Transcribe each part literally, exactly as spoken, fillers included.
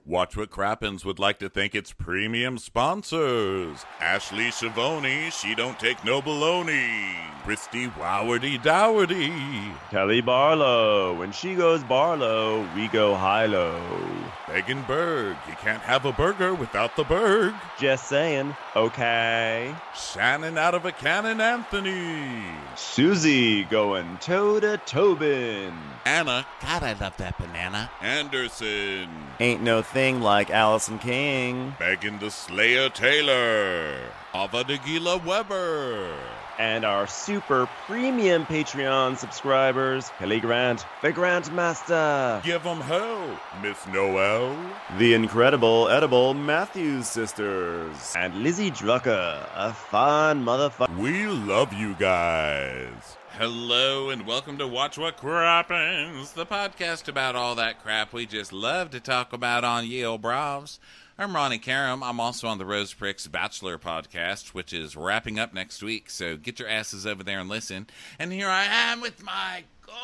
Watch What Crappens would like to thank its premium sponsors. Ashley Shavoni, she don't take no baloney. Christy Wowardy Dowardy. Kelly Barlow, when she goes Barlow, we go high-low. Megan Berg, you can't have a burger without the Berg. Just saying, okay. Shannon out of a cannon Anthony. Susie going toe to Tobin. Anna, God, I love that banana. Anderson. Ain't no thing like Allison King. Megan the Slayer Taylor. Ava Nagila Weber. And our super premium Patreon subscribers, Kelly Grant, the Grantmaster. Give 'em hell, Miss Noel. The incredible edible Matthews sisters. And Lizzie Drucker, a fun motherfucker. We love you guys. Hello and welcome to Watch What Crappens, the podcast about all that crap we just love to talk about on Yale Bravs. I'm Ronnie Karam. I'm also on the Rose Pricks Bachelor podcast, which is wrapping up next week, so get your asses over there and listen. And here I am with my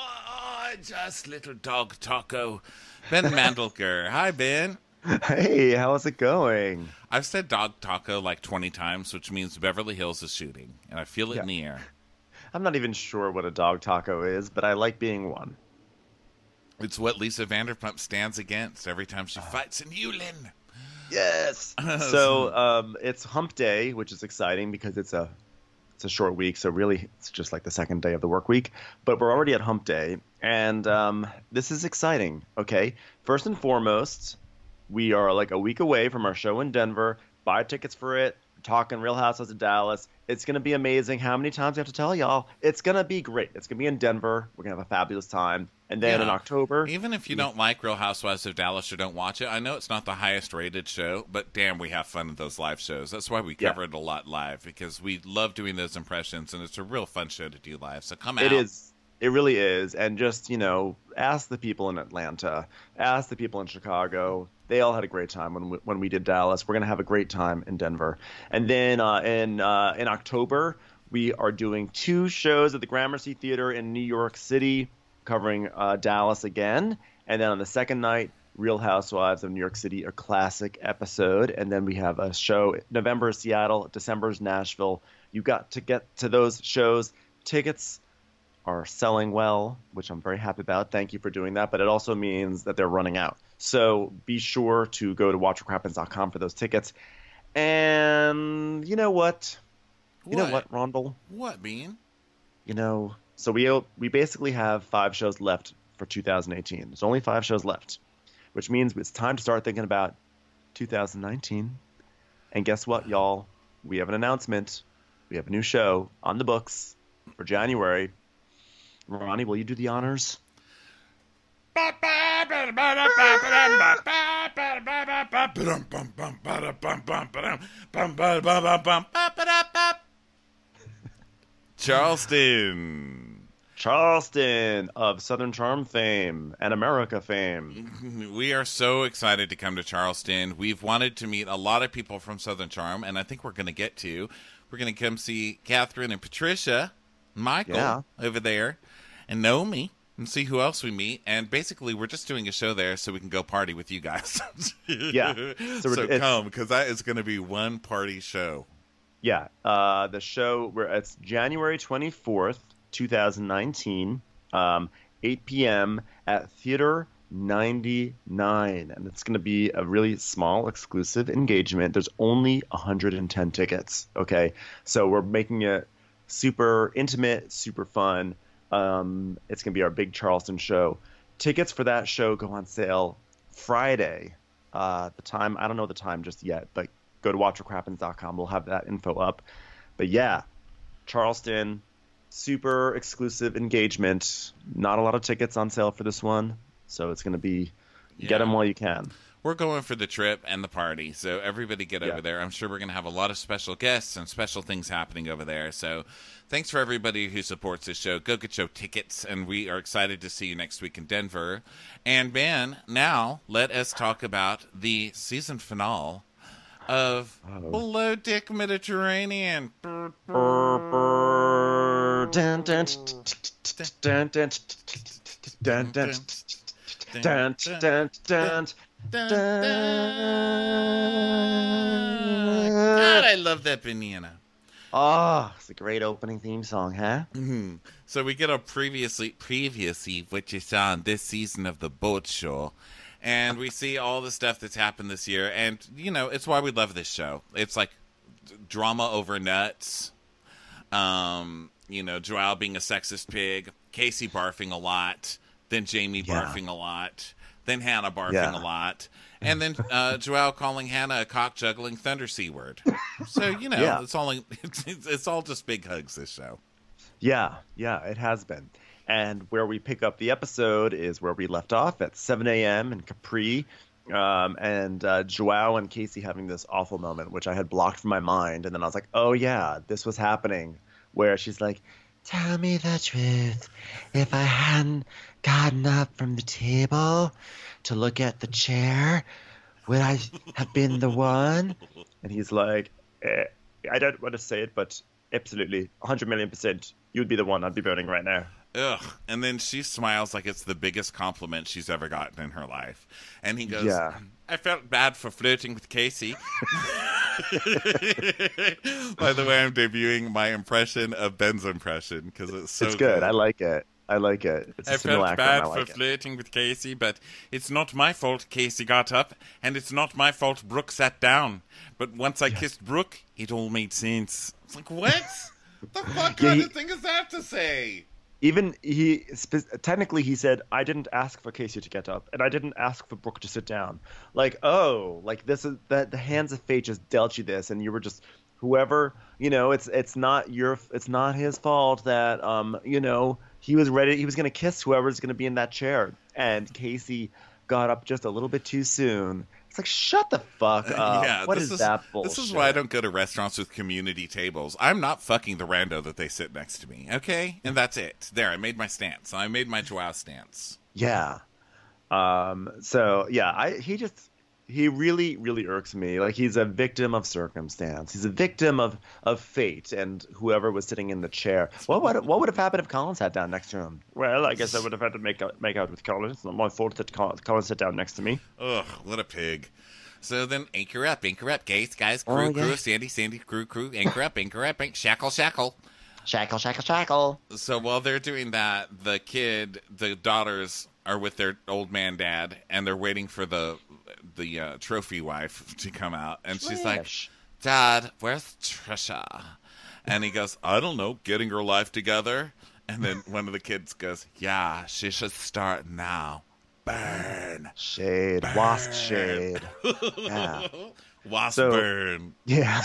gorgeous little dog Taco, Ben Mandelker. Hi, Ben. Hey, how's it going? I've said dog Taco like twenty times, which means Beverly Hills is shooting, and I feel it Yeah. in the air. I'm not even sure what a dog taco is, but I like being one. It's what Lisa Vanderpump stands against every time she fights in Yulin. Yes. So um, it's Hump Day, which is exciting because it's a it's a short week. So really, it's just like the second day of the work week. But we're already at Hump Day, and um, this is exciting. Okay. First and foremost, we are like a week away from our show in Denver. Buy tickets for it. Talking Real Housewives of Dallas. It's going to be amazing. How many times do I have to tell y'all? It's going to be great. It's going to be in Denver. We're going to have a fabulous time. And then Yeah. in October. Even if you don't like Real Housewives of Dallas or don't watch it, I know it's not the highest rated show, but damn, we have fun at those live shows. That's why we Yeah. cover it a lot live, because we love doing those impressions, and it's a real fun show to do live. So come out. It is. It really is. And just, you know, ask the people in Atlanta. Ask the people in Chicago. They all had a great time when we, when we did Dallas. We're going to have a great time in Denver. And then uh, in uh, in October, we are doing two shows at the Gramercy Theater in New York City, covering uh, Dallas again. And then on the second night, Real Housewives of New York City, a classic episode. And then we have a show, November is Seattle, December is Nashville. You got to get to those shows. Tickets are selling well, which I'm very happy about. Thank you for doing that. But it also means that they're running out. So be sure to go to watch what crappens dot com for those tickets. And you know what? You know what, Rondell? What, Bean? You know, so we we basically have five shows left for two thousand eighteen. There's only five shows left, which means it's time to start thinking about two thousand nineteen. And guess what, y'all? We have an announcement. We have a new show on the books for January. Ronnie, will you do the honors? Charleston. Charleston of Southern Charm fame and America fame. We are so excited to come to Charleston. We've wanted to meet a lot of people from Southern Charm, and I think we're going to get to. We're going to come see Catherine and Patricia, Michael Yeah. over there, and Naomi, and see who else we meet. And basically, we're just doing a show there so we can go party with you guys. Yeah. So, So it's- come, because that is going to be one party show. Yeah, uh, the show, where it's January twenty-fourth, twenty nineteen, um, eight p.m. at Theater ninety-nine. And it's going to be a really small, exclusive engagement. There's only one hundred ten tickets, okay? So we're making it super intimate, super fun. Um, it's going to be our big Charleston show. Tickets for that show go on sale Friday. Uh, the time, I don't know the time just yet, but go to watch what crappens dot com. We'll have that info up. But yeah, Charleston, super exclusive engagement. Not a lot of tickets on sale for this one, so it's going to be Yeah. get them while you can. We're going for the trip and the party, so everybody get Yeah. over there. I'm sure we're going to have a lot of special guests and special things happening over there. So thanks for everybody who supports this show. Go get your tickets, and we are excited to see you next week in Denver. And Ben, now let us talk about the season finale of Oh. Below Deck Mediterranean. Brr, brr, dun, dun, dun, dun, dun, dun, dun, dun, dun, dun, Dun, dun. God, I love that banana. Oh, it's a great opening theme song, huh? Mm-hmm. So we get a previously, previously what you saw on this season of The Boat Show. And we see all the stuff that's happened this year. And, you know, it's why we love this show. It's like drama over nuts. Um, you know, Joelle being a sexist pig. Casey barfing a lot. Then Jamie Yeah. barfing a lot. Then Hannah barfing Yeah. a lot. And then uh, Joelle calling Hannah a cock-juggling thunder C-word. So, you know, Yeah. it's all it's, it's all just big hugs, this show. Yeah, yeah, it has been. And where we pick up the episode is where we left off at seven a.m. in Capri. Um, and uh, Joao and Casey having this awful moment, which I had blocked from my mind. And then I was like, oh, yeah, this was happening. Where she's like, tell me the truth. If I hadn't gotten up from the table to look at the chair, would I have been the one? And he's like, eh, I don't want to say it, but absolutely, one hundred million percent, you'd be the one I'd be burning right now. Ugh. And then she smiles like it's the biggest compliment she's ever gotten in her life. And he goes, Yeah. I felt bad for flirting with Casey. By the way, I'm debuting my impression of Ben's impression because it's so It's good. I like it. I like it. It's a I felt simulacrum. bad I like for it. flirting with Casey, but it's not my fault Casey got up, and it's not my fault Brooke sat down. But once I kissed Brooke, it all made sense. It's like, what? the fuck Yeah, kind he- of thing is that to say? Even he, spe- technically, he said, I didn't ask for Casey to get up, and I didn't ask for Brooke to sit down. Like, oh, like this is that the hands of fate just dealt you this, and you were just whoever, you know, it's it's not your, it's not his fault that, um, you know, he was ready, he was gonna kiss whoever's gonna be in that chair, and Casey got up just a little bit too soon. It's like, shut the fuck up. yeah, what this is, is that bullshit? This is why I don't go to restaurants with community tables. I'm not fucking the rando that they sit next to me, okay? And that's it. There, I made my stance. I made my Joao stance. Yeah. Um, so yeah, I he just he really really irks me. Like he's a victim of circumstance. He's a victim of, of fate and whoever was sitting in the chair. What would what would have happened if Colin sat down next to him? Well, I guess I would have had to make out, make out with Colin. It's not my fault that Colin, Colin sat down next to me. Ugh, what a pig. So then, anchor up, anchor up, guys, guys, crew, Oh, yeah. crew, Sandy, Sandy, crew, crew, anchor up, anchor up, anchor, shackle, shackle. Shackle, shackle, shackle. So while they're doing that, the kid, the daughters are with their old man dad, and they're waiting for the the uh, trophy wife to come out, and she's like, Trish. Dad, where's Trisha? And he goes, I don't know, getting her life together. And then one of the kids goes, yeah, she should start now. Burn. Shade, Burn. wasp shade. Yeah. Wasp So- burn. Yeah.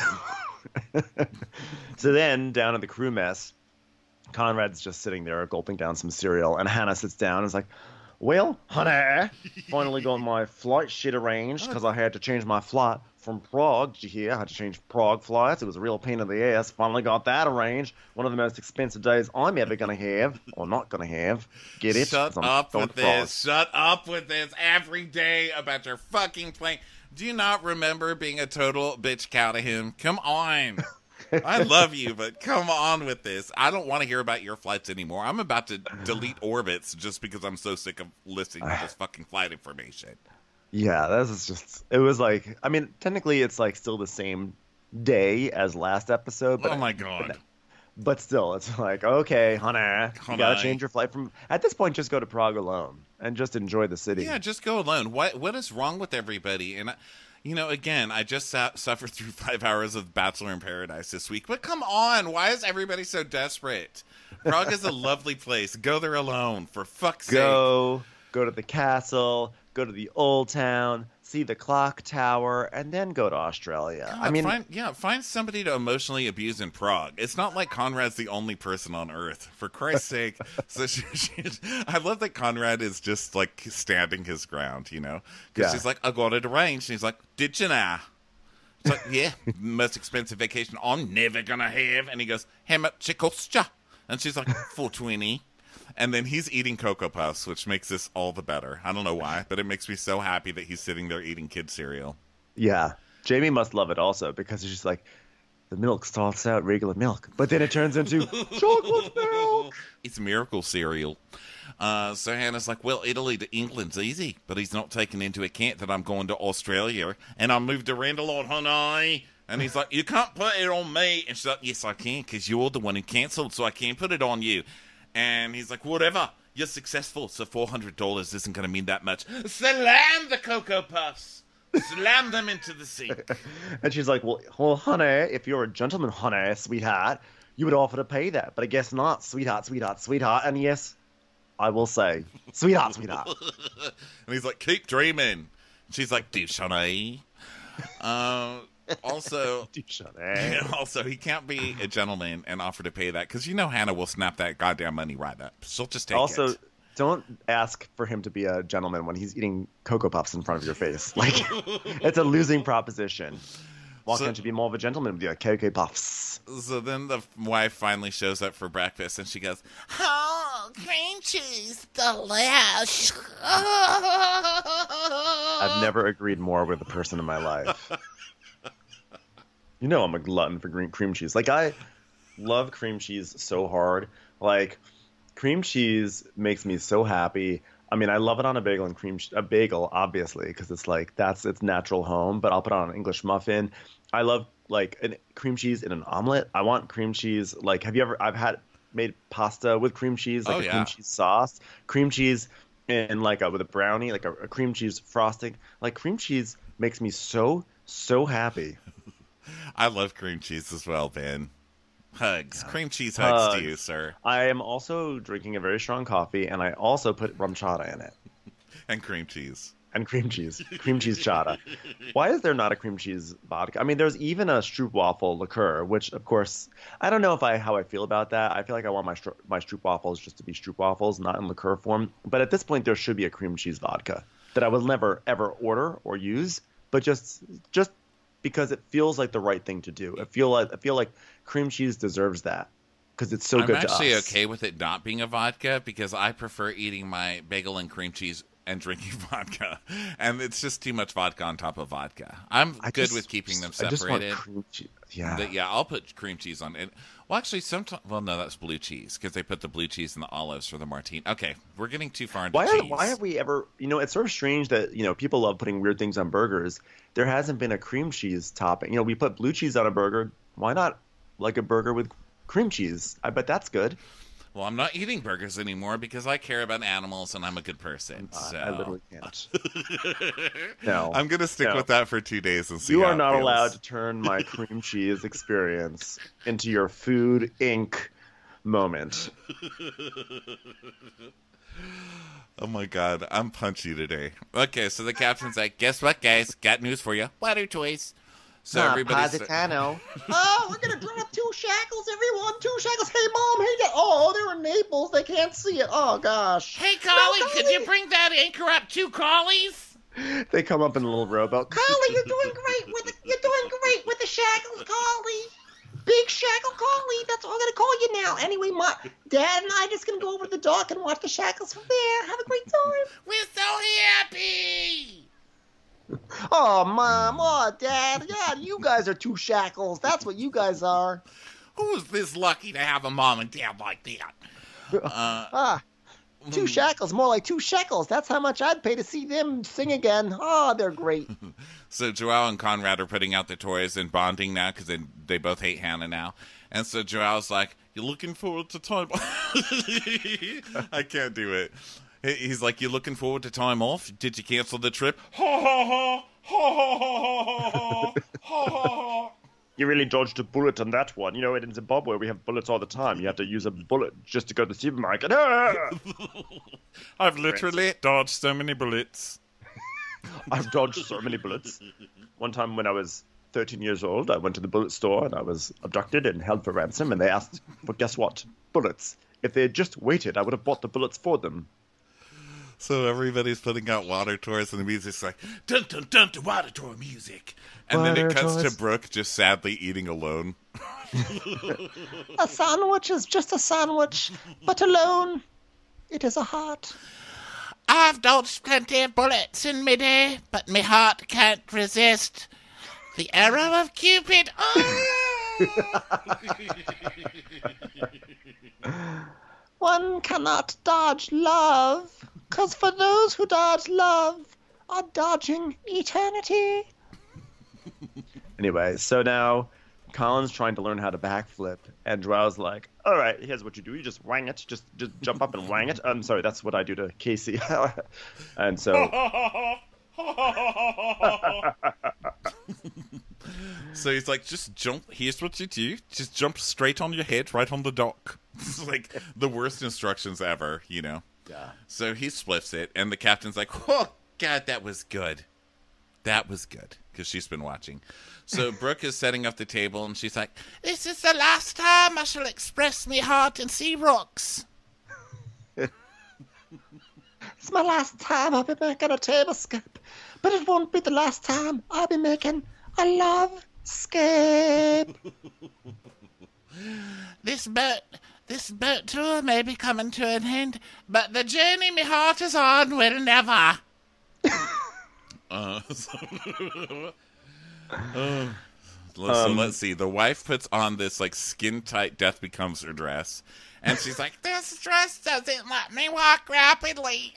So then, down at the crew mess, Conrad's just sitting there gulping down some cereal, and Hannah sits down and is like, well, honey, finally got my flight shit arranged because I had to change my flight from Prague. Did you hear? I had to change Prague flights. It was a real pain in the ass. Finally got that arranged. One of the most expensive days I'm ever going to have, or not going to have. Get it? Shut 'Cause I'm up going with to Prague. this. Shut up with this every day about your fucking plane. Do you not remember being a total bitch cow to him? Come on. I love you, but come on with this. I don't want to hear about your flights anymore. I'm about to delete orbits just because I'm so sick of listening to this fucking flight information. Yeah, this is just. It was like. I mean, technically, it's like still the same day as last episode. But Oh my god. But still, it's like, okay, honey, you Honey. gotta change your flight from. At this point, just go to Prague alone and just enjoy the city. Yeah, just go alone. What What is wrong with everybody? And, I, you know, again, I just sa- suffered through five hours of Bachelor in Paradise this week. But come on, why is everybody so desperate? Prague is a lovely place. Go there alone, for fuck's sake. Go, go to the castle, go to the old town, see the clock tower, and then go to Australia. God, I mean, find, yeah, find somebody to emotionally abuse in Prague. It's not like Conrad's the only person on Earth, for Christ's sake. So she, she, I love that Conrad is just like standing his ground, you know, because Yeah. she's like, I got it arranged, and he's like, did you now? It's like, yeah, most expensive vacation I'm never gonna have, and he goes, how much it cost ya? And she's like, four twenty. And then he's eating Cocoa Puffs, which makes this all the better. I don't know why, but it makes me so happy that he's sitting there eating kid cereal. yeah, Jamie must love it also because it's just like the milk starts out regular milk, but then it turns into chocolate milk. It's miracle cereal. Uh, so Hannah's like, well, Italy to England's easy, but he's not taking into account that I'm going to Australia and I moved around a lot, honey. And he's like, you can't put it on me. And she's like, yes, I can, because you're the one who cancelled, so I can't put it on you. And he's like, whatever, you're successful, so four hundred dollars isn't going to mean that much. Slam the Cocoa Puffs. Slam them into the sink. And she's like, well, well, honey, if you're a gentleman, honey, sweetheart, you would offer to pay that. But I guess not, sweetheart, sweetheart, sweetheart. And yes, I will say, sweetheart, sweetheart. And he's like, keep dreaming. She's like, douche, honey. Uh, also, douche, honey. Also, he can't be a gentleman and offer to pay that, because you know Hannah will snap that goddamn money right up. She'll just take also, it. Also, don't ask for him to be a gentleman when he's eating Cocoa Puffs in front of your face. Like, it's a losing proposition. Why So- can't you be more of a gentleman with your Cocoa Puffs? So then the wife finally shows up for breakfast, and she goes, oh, cream cheese, delish. I've never agreed more with a person in my life. You know I'm a glutton for green cream cheese. Like, I love cream cheese so hard. Like, cream cheese makes me so happy. I mean, I love it on a bagel and cream a bagel, obviously, because it's like that's its natural home. But I'll put it on an English muffin. I love like an, cream cheese in an omelet. I want cream cheese. Like, have you ever? I've had made pasta with cream cheese, like Oh, a yeah. cream cheese sauce, cream cheese, and like a, with a brownie, like a, a cream cheese frosting. Like, cream cheese makes me so so happy. I love cream cheese as well, Ben. Hugs. Cream cheese hugs, Hugs. to you, sir. I am also drinking a very strong coffee, and I also put rum chata in it. And cream cheese. And cream cheese. Cream cheese chata. Why is there not a cream cheese vodka? I mean, there's even a stroopwafel liqueur, which, of course, I don't know if I how I feel about that. I feel like I want my stro- my stroopwafels just to be stroopwafels, not in liqueur form. But at this point, there should be a cream cheese vodka that I will never, ever order or use, but just just because it feels like the right thing to do. I feel like I feel like cream cheese deserves that because it's so I'm good to us. actually okay with it not being a vodka, because I prefer eating my bagel and cream cheese and drinking vodka, and it's just too much vodka on top of vodka. I'm I good just- with keeping them I just want separated. cream cheese. Yeah. But yeah, I'll put cream cheese on it. Well, actually, sometimes. Well, no, that's blue cheese, because they put the blue cheese in the olives for the martini. Okay, we're getting too far into Why are, cheese. why have we ever, you know, it's sort of strange that, you know, people love putting weird things on burgers. There hasn't been a cream cheese topping. You know, we put blue cheese on a burger. Why not like a burger with cream cheese? I bet that's good. Well, I'm not eating burgers anymore because I care about animals and I'm a good person. Uh, So I literally can't. No. I'm gonna stick No. with that for two days and see. You how are it not feels. allowed to turn my cream cheese experience into your Food Incorporated moment. Oh my god, I'm punchy today. Okay, so the captain's like, guess what, guys? Got news for you. Water toys. So everybody's Positano. Oh, we're gonna drop two shackles, everyone. Two shackles. Hey, mom. Hey, dad. Oh, they're in Naples. They can't see it. Oh, gosh. Hey, Collie, could you bring that anchor up two collies? They come up in a little rowboat. Collie, you're doing great with the. You're doing great with the shackles, Collie. Big shackle Collie. That's all I'm gonna call you now. Anyway, my dad and I are just gonna go over to the dock and watch the shackles from there. Have a great time. We're so happy. Oh, mom. Oh, dad. Yeah, you guys are two shackles. That's what you guys are. Who's this lucky to have a mom and dad like that? Uh, Ah. Two shackles, more like two shekels. That's how much I'd pay to see them sing again. Oh, they're great. So Joelle and Conrad are putting out the toys and bonding now because they, they both hate Hannah now. And so Joelle's like, "You looking forward to time?" I can't do it. He- He's like, "You looking forward to time off? Did you cancel the trip?" Ha ha ha ha ha ha ha ha ha. You really dodged a bullet on that one. You know, in Zimbabwe, we have bullets all the time. You have to use a bullet just to go to the supermarket. Ah! I've literally dodged so many bullets. I've dodged so many bullets. One time when I was thirteen years old, I went to the bullet store and I was abducted and held for ransom. And they asked for, guess what? Bullets. If they had just waited, I would have bought the bullets for them. So everybody's putting out water toys, and the music's like, dun dun dun to water toy music. And then Water it cuts toys. to Brooke just sadly eating alone. A sandwich is just a sandwich, but alone, it is a heart. I've dodged plenty of bullets in me day, but me heart can't resist the arrow of Cupid. Oh! one cannot dodge love, because for those who dodge love are dodging eternity. Anyway, so now Colin's trying to learn how to backflip, and Joao's like, all right, here's what you do. You just wang it. Just just jump up and wang it. I'm sorry, that's what I do to Casey. And so... So he's like, just jump. Here's what you do. Just jump straight on your head right on the dock. It's like the worst instructions ever, you know? Yeah. So he spliffs it, and the captain's like, oh, God, that was good. That was good, because she's been watching. So Brooke is setting up the table, and she's like, This is the last time I shall express me heart and see rocks. It's my last time I'll be making a table scape, but it won't be the last time I'll be making a love scape. This boat, this boat tour may be coming to an end, but the journey me heart is on will never. uh, so, uh, so Um, let's see. The wife puts on this, like, skin-tight Death Becomes Her dress, and she's like, This dress doesn't let me walk rapidly.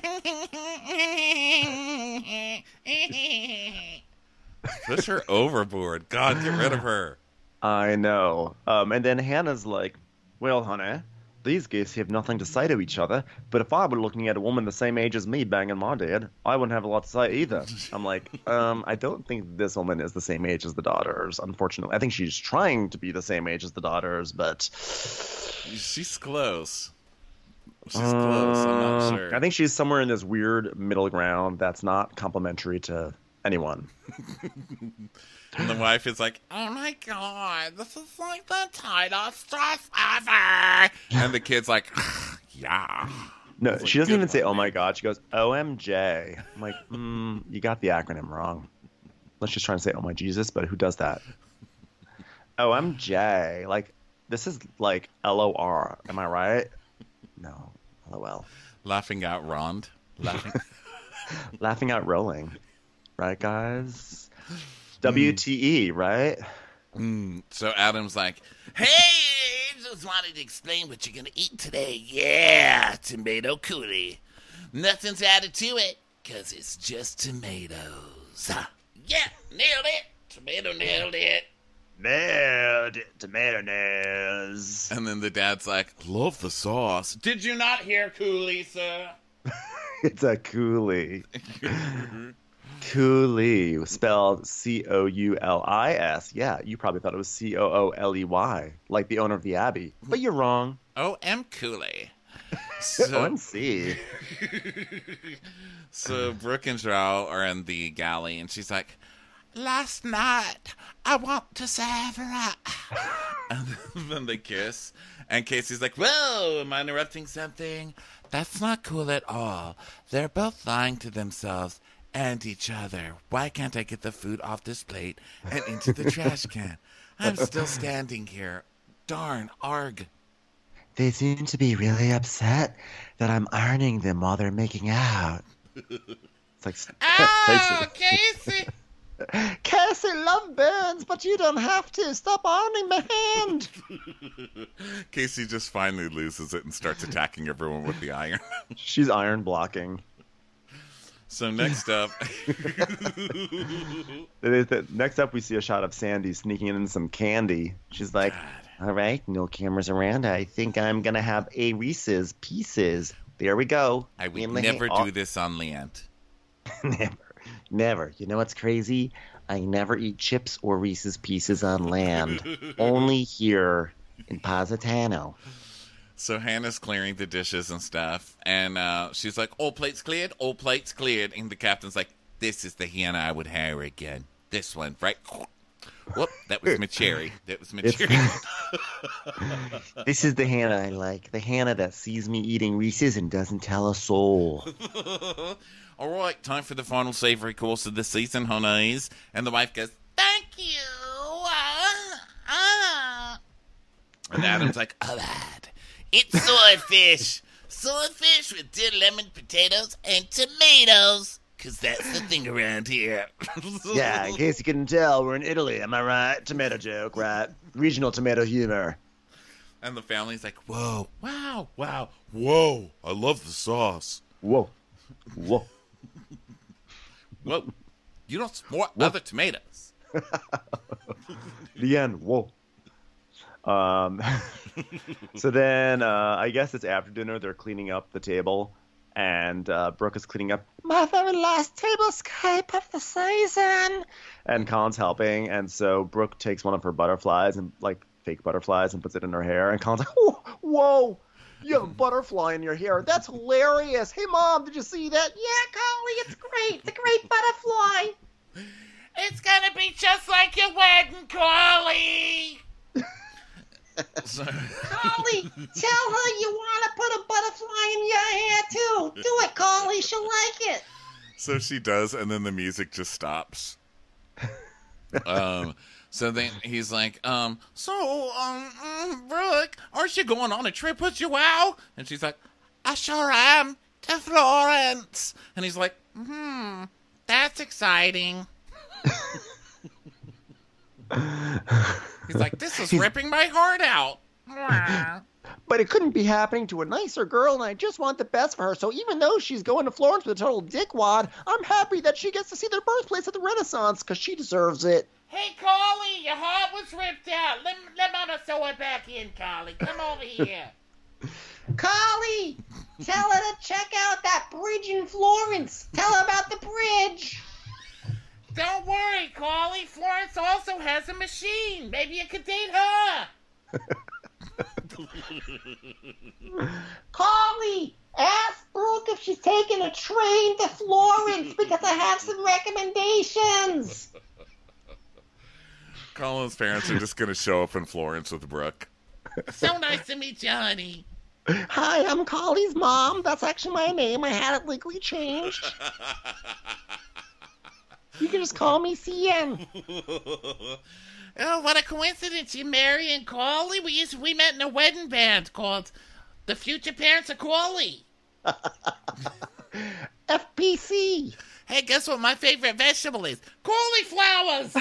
push her overboard. God, get rid of her. I know. Um, and then Hannah's like, well, honey, these geese have nothing to say to each other, but if I were looking at a woman the same age as me banging my dad, I wouldn't have a lot to say either. I'm like, um, I don't think this woman is the same age as the daughters, unfortunately. I think she's trying to be the same age as the daughters, but... She's close. She's close. I'm not Uh, sure. I think she's somewhere in this weird middle ground that's not complimentary to anyone. And the wife is like, Oh my God, this is like the tightest dress ever. and the kid's like, yeah. No, It's like, she doesn't good even say, one, oh my man. God. She goes, O M J. I'm like, mm, you got the acronym wrong. Let's just try and say, oh my Jesus, but who does that? O M J. Like, this is like L O R. Am I right? No. L O L. Laughing out Rond. Laughing. Laughing out rolling. Right, guys? W T E, right? Mm. So Adam's like, Hey, just wanted to explain what you're gonna eat today. Yeah, tomato coulis. Nothing's added to it, cause it's just tomatoes. Ah, yeah, nailed it. Tomato nailed it. Nailed it. Tomato nose. and then the dad's like, love the sauce. Did you not hear coulis, sir? It's a coolie. Coolie, spelled C O U L I S. Yeah, you probably thought it was C O O L E Y, like the owner of the Abbey. But you're wrong. O M coulis. O So, M C. so Brooke and Joao are in the galley, and she's like, Last night, I want to savor it. and then they kiss, and Casey's like, whoa, am I interrupting something? That's not cool at all. They're both lying to themselves and each other. Why can't I get the food off this plate and into the trash can? I'm still standing here. Darn, arg. They seem to be really upset that I'm ironing them while they're making out. It's like, Oh, Casey! Cassie, love burns, but you don't have to. Stop ironing my hand. Casey just finally loses it and starts attacking everyone with the iron. she's iron blocking. So next up, Next up, we see a shot of Sandy sneaking in some candy. She's like, all right, no cameras around. I think I'm going to have a Reese's Pieces. There we go. I would In the never ha- do this on Leant. Never. Never. You know what's crazy? I never eat chips or Reese's Pieces on land. Only here in Positano. So Hannah's clearing the dishes and stuff, and uh, she's like, all plates cleared, all plates cleared. And the captain's like, this is the Hannah I would hire again. This one, right? Whoop, that was my cherry. That was my It's- cherry. This is the Hannah I like. The Hannah that sees me eating Reese's and doesn't tell a soul. All right, time for the final savory course of the season, honeys. And the wife goes, Thank you. Uh, uh. and Adam's like, All right. It's swordfish. Swordfish with dear lemon potatoes and tomatoes. Because that's the thing around here. Yeah, in case you couldn't tell, we're in Italy. Am I right? Tomato joke, right? Regional tomato humor. And the family's like, whoa, wow, wow, whoa, I love the sauce. Whoa. Whoa. Whoa. You don't support other tomatoes. The end. Whoa. Um, so then, uh, I guess it's after dinner. They're cleaning up the table, and uh, Brooke is cleaning up My very last tablescape of the season. and Colin's helping. And so Brooke takes one of her butterflies and like fake butterflies and puts it in her hair. And Colin's like, whoa, whoa, you have a butterfly in your hair. That's hilarious. Hey, Mom, did you see that? Yeah, Collie, it's great. It's a great butterfly. It's gonna be just like your wedding, Carly. So, Collie, tell her you want to put a butterfly in your hair, too. Do it, Collie. She'll like it. so she does, and then the music just stops. um, so then he's like, um, so, um, mm, Brooke, aren't you going on a trip with your wow? And she's like, I sure am, to Florence. And he's like, hmm, that's exciting. He's like, this is ripping my heart out. But it couldn't be happening to a nicer girl, and I just want the best for her. So even though she's going to Florence with a total dickwad, I'm happy that she gets to see their birthplace at the Renaissance, because she deserves it. Hey, Carly, your heart was ripped out. Let, let Mama sew it back in, Carly. Come over here. Collie, tell her to check out that bridge in Florence. Tell her about the bridge. Don't worry, Carly. Florence also has a machine. Maybe you could date her. Collie, ask Brooke if she's taking a train to Florence because I have some recommendations. Colin's parents are just going to show up in Florence with Brooke. So nice to meet you, honey. Hi, I'm Collie's mom. That's actually my name. I had it legally changed. You can just call me C N. Oh, what a coincidence. You Mary and Carly. We used we met in a wedding band called The Future Parents of Carly. F P C. Hey, guess what my favorite vegetable is? Cauliflowers.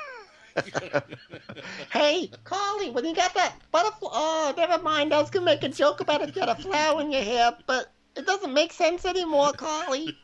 Hey, Collie, when you got that butterfly... Oh, never mind. I was going to make a joke about it. You got a flower in your hair, but it doesn't make sense anymore, Collie.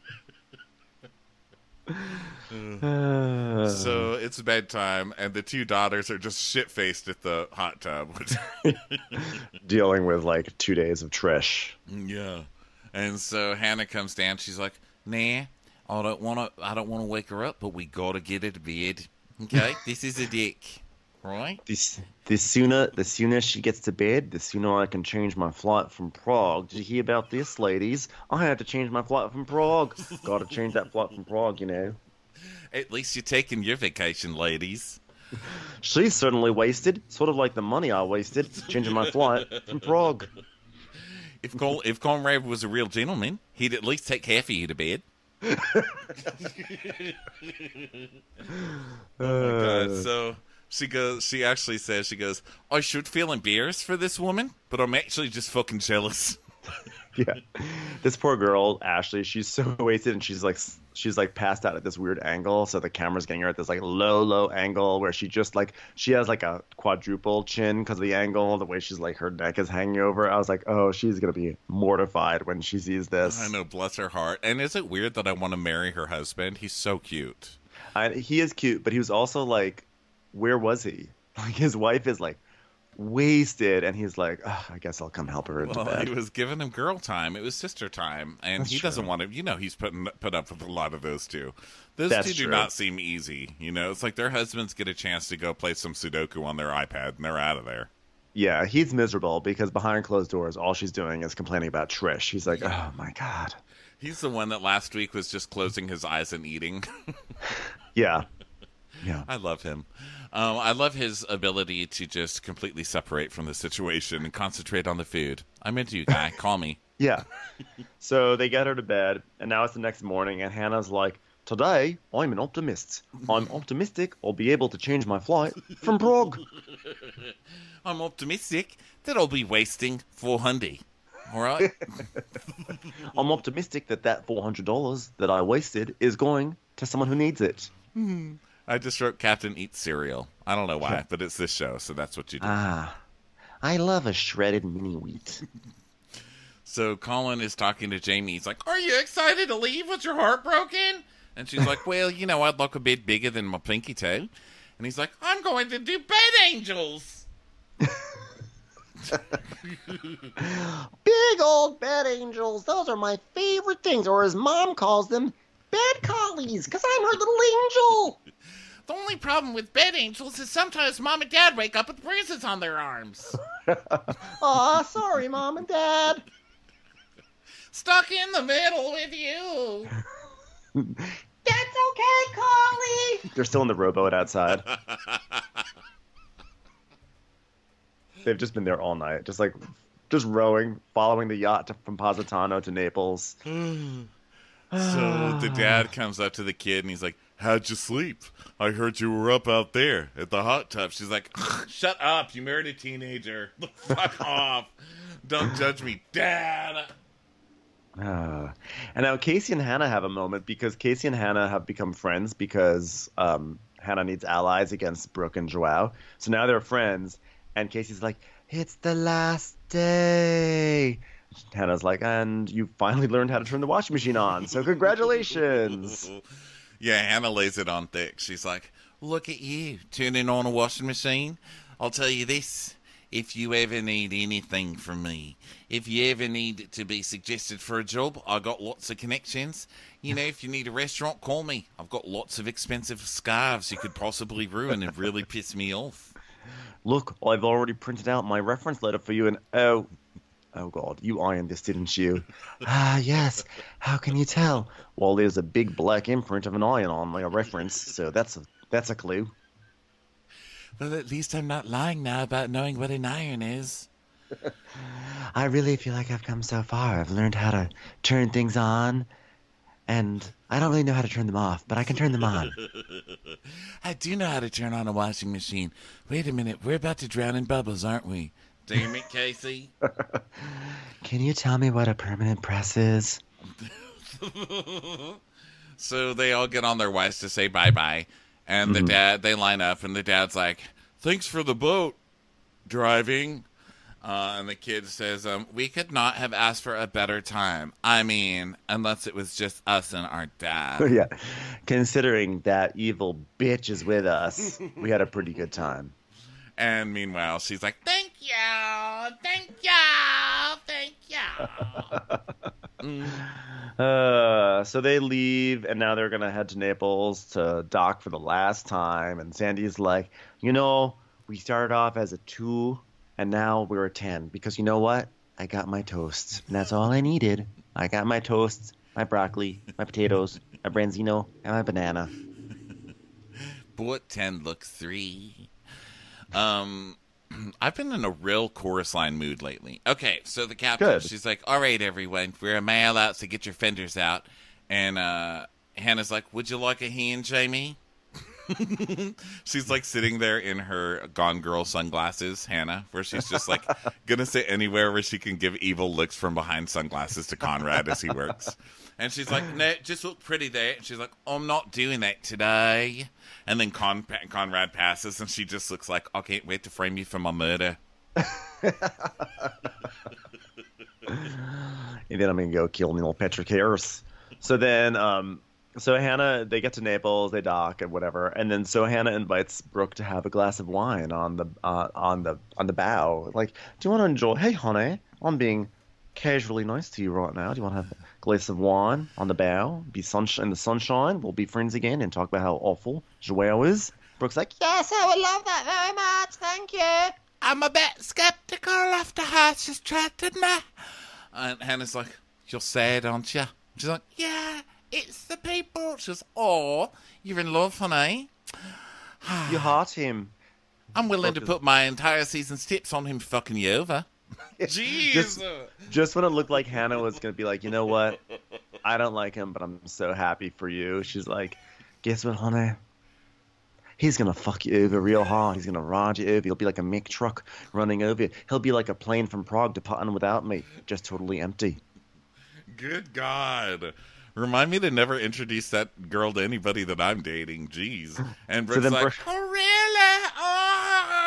So it's bedtime, and the two daughters are just shit-faced at the hot tub. Dealing with like two days of Trish. Yeah. And so Hannah comes down. She's like, nah, I don't want to I don't want to wake her up, but we got to get her to bed. Okay? This is a dick. Right? The, the sooner the sooner she gets to bed, the sooner I can change my flight from Prague. Did you hear about this, ladies? I had to change my flight from Prague. Got to change that flight from Prague, you know. At least you're taking your vacation, ladies. She's certainly wasted, sort of like the money I wasted changing my flight from Prague. If Col- if Conrad was a real gentleman, he'd at least take half of you to bed. Oh my god! So she goes. She actually says, "She goes. I should feel embarrassed for this woman, but I'm actually just fucking jealous." Yeah, this poor girl Ashley. She's so wasted, and she's like, she's like passed out at this weird angle. So the camera's getting her at this like low, low angle where she just like she has like a quadruple chin because of the angle, the way she's like her neck is hanging over. I was like, oh, she's gonna be mortified when she sees this. I know, bless her heart. And is it weird that I want to marry her husband? He's so cute. I, he is cute, but he was also like, where was he? Like his wife is like wasted, and he's like, oh, I guess I'll come help her into Well, bed. he was giving him girl time. It was sister time, and That's he true. doesn't want to. You know, he's putting put up with a lot of those two. Those That's two do true. not seem easy. You know, it's like their husbands get a chance to go play some Sudoku on their iPad, and they're out of there. Yeah, he's miserable because behind closed doors, all she's doing is complaining about Trish. He's like, oh my god. He's the one that last week was just closing his eyes and eating. Yeah, yeah. I love him. Um, I love his ability to just completely separate from the situation and concentrate on the food. I'm into you, guy. Call me. Yeah. So they get her to bed, and now it's the next morning, and Hannah's like, today, I'm an optimist. I'm optimistic I'll be able to change my flight from Prague. I'm optimistic that I'll be wasting four hundred. All right? I'm optimistic that that four hundred dollars that I wasted is going to someone who needs it. I just wrote Captain Eats Cereal. I don't know why, but it's this show, so that's what you do. Ah. I love a shredded mini wheat. So Colin is talking to Jamie. He's like, are you excited to leave? Was your heart broken? And she's like, well, you know, I'd look a bit bigger than my pinky toe. And he's like, I'm going to do bed angels. Big old bed angels. Those are my favorite things. Or as Mom calls them, bed collies, because I'm her little angel. The only problem with bed angels is sometimes Mom and Dad wake up with bruises on their arms. Aw, sorry, Mom and Dad. Stuck in the middle with you. That's okay, Collie. They're still in the rowboat outside. They've just been there all night, just like, just rowing, following the yacht to, from Positano to Naples. So the dad comes up to the kid and he's like, how'd you sleep? I heard you were up out there at the hot tub. She's like, shut up, you married a teenager. Fuck off. Don't judge me, Dad. Uh, and now Casey and Hannah have a moment because Casey and Hannah have become friends because um, Hannah needs allies against Brooke and Joao. So now they're friends. And Casey's like, it's the last day. Hannah's like, and you finally learned how to turn the washing machine on. So congratulations. Yeah, Hannah lays it on thick. She's like, look at you turning on a washing machine. I'll tell you this. If you ever need anything from me, if you ever need it to be suggested for a job, I got lots of connections. You know, if you need a restaurant, call me. I've got lots of expensive scarves you could possibly ruin and really piss me off. Look, I've already printed out my reference letter for you and oh, oh God, you ironed this, didn't you? Ah, yes. How can you tell? Well, there's a big black imprint of an iron on my reference, so that's a, that's a clue. Well, at least I'm not lying now about knowing what an iron is. I really feel like I've come so far. I've learned how to turn things on, and I don't really know how to turn them off, but I can turn them on. I do know how to turn on a washing machine. Wait a minute, we're about to drown in bubbles, aren't we? Damn it, Casey. Can you tell me what a permanent press is? So they all get on their wives to say bye-bye. And Mm-hmm. the dad, they line up, and the dad's like, thanks for the boat driving. Uh, and the kid says, um, we could not have asked for a better time. I mean, unless it was just us and our dad. Yeah. Considering that evil bitch is with us, we had a pretty good time. And meanwhile, she's like, Thank you, thank you, thank you. Uh, so they leave, and now they're going to head to Naples to dock for the last time. And Sandy's like, you know, we started off as a two, and now we're a ten. Because you know what? I got my toast. And that's all I needed. I got my toast, my broccoli, my potatoes, my branzino, and my banana. But ten look three. Um, I've been in a real chorus line mood lately. Okay, so the captain, Good. she's like, all right, everyone, we're a mile out, so get your fenders out. And uh, Hannah's like, would you like a hand, Jamie? She's like sitting there in her Gone Girl sunglasses, Hannah, where she's just like gonna sit anywhere where she can give evil looks from behind sunglasses to Conrad as he works. And she's like, no, just look pretty there. And she's like, oh, I'm not doing that today. And then Con- Conrad passes, and she just looks like, I can't wait to frame you for my murder. And then I'm going to go kill Neil Patrick Harris. So then, um, so Hannah, they get to Naples, they dock and whatever, and then so Hannah invites Brooke to have a glass of wine on the uh, on the on the bow. Like, do you want to enjoy? Hey, honey, I'm being casually nice to you right now. Do you want to have a glass of wine on the bow? Be sunshine in the sunshine. We'll be friends again and talk about how awful Joao is. Brooke's like, Yes, I would love that very much. Thank you. I'm a bit skeptical after how she's treated me. And Hannah's like, you're sad, aren't you? She's like, Yeah, it's the people. She's, oh, you're in love, honey. you heart him. I'm willing to Brooke is- put my entire season's tips on him fucking you over. Jeez. Just, just when it looked like Hannah was going to be like, you know what? I don't like him, but I'm so happy for you. She's like, guess what, honey? He's going to fuck you over real hard. He's going to ride you over. He'll be like a Mack truck running over you. He'll be like a plane from Prague departing without me, just totally empty. Good God. Remind me to never introduce that girl to anybody that I'm dating. Jeez. And Brooke's then like, Brooke- oh, really? Oh.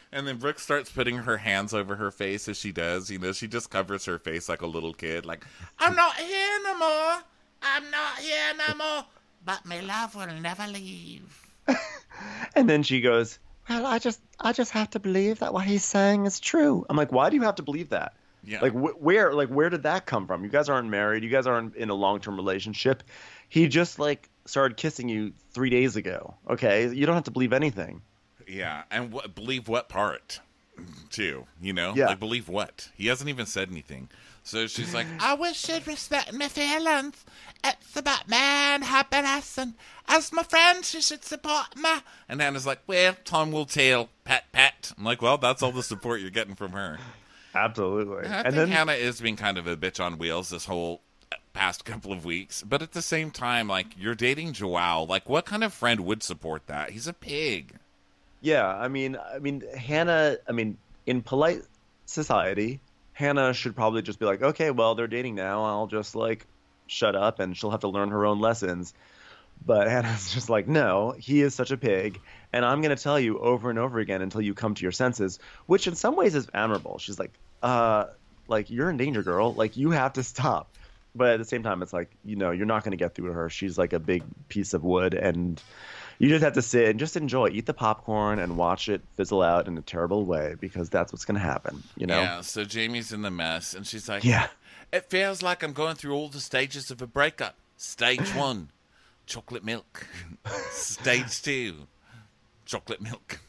And then Brooke starts putting her hands over her face as she does. You know, she just covers her face like a little kid. Like, I'm not here no more. I'm not here no more. But my love will never leave. And then she goes, well, I just I just have to believe that what he's saying is true. I'm like, why do you have to believe that? Yeah. Like, wh- where like where did that come from? You guys aren't married. You guys aren't in a long-term relationship. He just, like, started kissing you three days ago. Okay? You don't have to believe anything. Yeah, and what, believe what part, too, you know? Yeah. Like, believe what? He hasn't even said anything. So she's like, I wish you'd respect my feelings. It's about man happiness, and as my friends, you should support me. and Hannah's like, well, time will tell, pat, pat. I'm like, well, that's all the support you're getting from her. Absolutely. And I and think then Hannah is being kind of a bitch on wheels this whole past couple of weeks. But at the same time, like, you're dating Joao. Like, what kind of friend would support that? He's a pig. yeah, I mean, I mean, Hannah. I mean, in polite society, Hannah should probably just be like, okay, well, they're dating now. I'll just, like, shut up, and she'll have to learn her own lessons. But Hannah's just like, no, he is such a pig, and I'm going to tell you over and over again until you come to your senses, which in some ways is admirable. She's like, uh, like, you're in danger, girl. Like, you have to stop. But at the same time, it's like, you know, you're not going to get through to her. She's like a big piece of wood, and you just have to sit and just enjoy, eat the popcorn, and watch it fizzle out in a terrible way, because that's what's going to happen, you know? Yeah, so Jamie's in the mess, and she's like, Yeah. it feels like I'm going through all the stages of a breakup. Stage one, chocolate milk. Stage two, chocolate milk.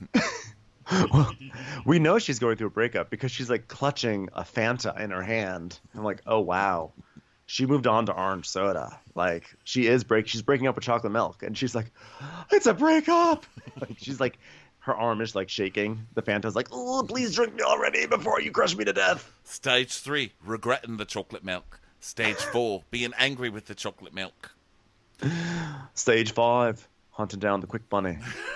Well, we know she's going through a breakup because she's, like, clutching a Fanta in her hand. I'm like, oh, wow. She moved on to orange soda. Like, she is break. She's breaking up with chocolate milk, and she's like, "It's a breakup." Like, she's like, her arm is like shaking. The Fanta's like, "Oh, please drink me already before you crush me to death." Stage three, regretting the chocolate milk. Stage four, being angry with the chocolate milk. Stage five, hunting down the quick bunny.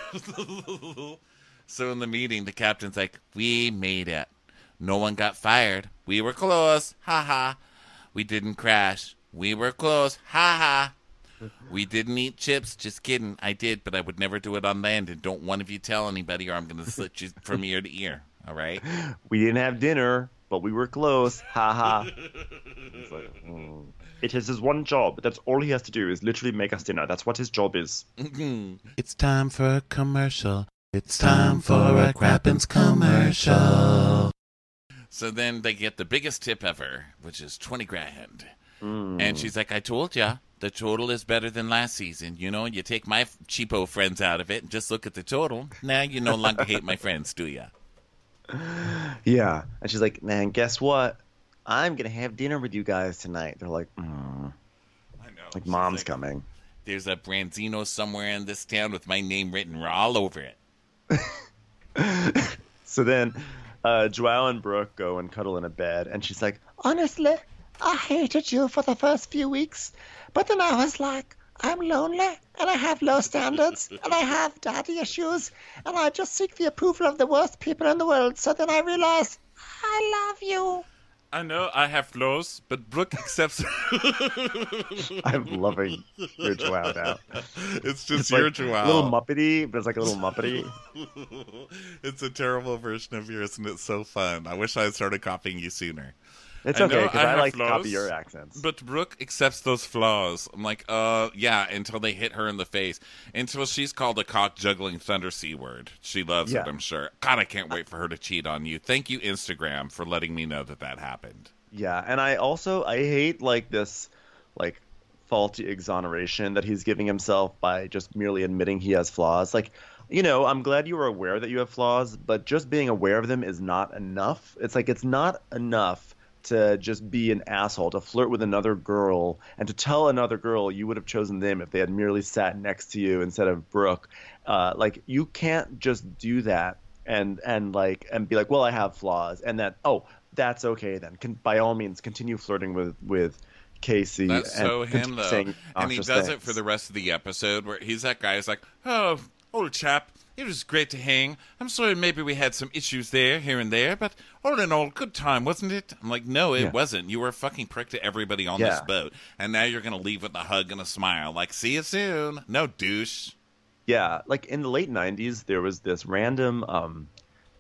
So in the meeting, the captain's like, we made it. No one got fired. We were close. Ha ha. We didn't crash. We were close. Ha ha. We didn't eat chips. Just kidding. I did, but I would never do it on land. And don't one of you tell anybody, or I'm going to slit you from ear to ear. All right? We didn't have dinner, but we were close. Ha ha. It's like, hmm. It is his one job. That's all he has to do is literally make us dinner. That's what his job is. It's time for a commercial. It's time for a Crappens commercial. So then they get the biggest tip ever, which is twenty grand. Mm. And she's like, I told ya, the total is better than last season. You know, you take my cheapo friends out of it and just look at the total. Now you no longer hate my friends, do ya? Yeah. And she's like, man, guess what? I'm going to have dinner with you guys tonight. They're like, mm. I know. Like, She's mom's like, coming. There's a Branzino somewhere in this town with my name written all over it. So then uh, Joao and Brooke go and cuddle in a bed, and she's like, Honestly, I hated you for the first few weeks, but then I was like, I'm lonely, and I have low standards, and I have daddy issues, and I just seek the approval of the worst people in the world. So then I realized, I love you. I know I have flaws, but Brooke accepts. I'm loving your Joao now. It's just It's your like Joao. a little Muppety, but it's like a little Muppety. It's a terrible version of yours, and it's so fun. I wish I had started copying you sooner. It's I okay, know because I I, have like to flaws, copy your accents. But Brooke accepts those flaws. I'm like, uh, yeah, until they hit her in the face. Until she's called a cock-juggling thunder C-word. She loves Yeah. it, I'm sure. God, I can't wait for her to cheat on you. Thank you, Instagram, for letting me know that that happened. Yeah, and I also, I hate, like, this, like, faulty exoneration that he's giving himself by just merely admitting he has flaws. Like, you know, I'm glad you were aware that you have flaws, but just being aware of them is not enough. It's like, it's not enough to just be an asshole, to flirt with another girl, and to tell another girl you would have chosen them if they had merely sat next to you instead of Brooke. Uh, like, you can't just do that and, and, like, and be like, well, I have flaws, and that, oh, that's okay then. Can, by all means, continue flirting with, with Casey. That's and so him, continue though. saying And he obnoxious does it things. for the rest of the episode, where he's that guy who's like, oh, old chap, it was great to hang. I'm sorry maybe we had some issues there, here and there, but all in all, good time, wasn't it? I'm like, no, it Yeah. wasn't. You were a fucking prick to everybody on Yeah. this boat, and now you're going to leave with a hug and a smile. Like, see you soon. No douche. Yeah, like in the late nineties, there was this random um,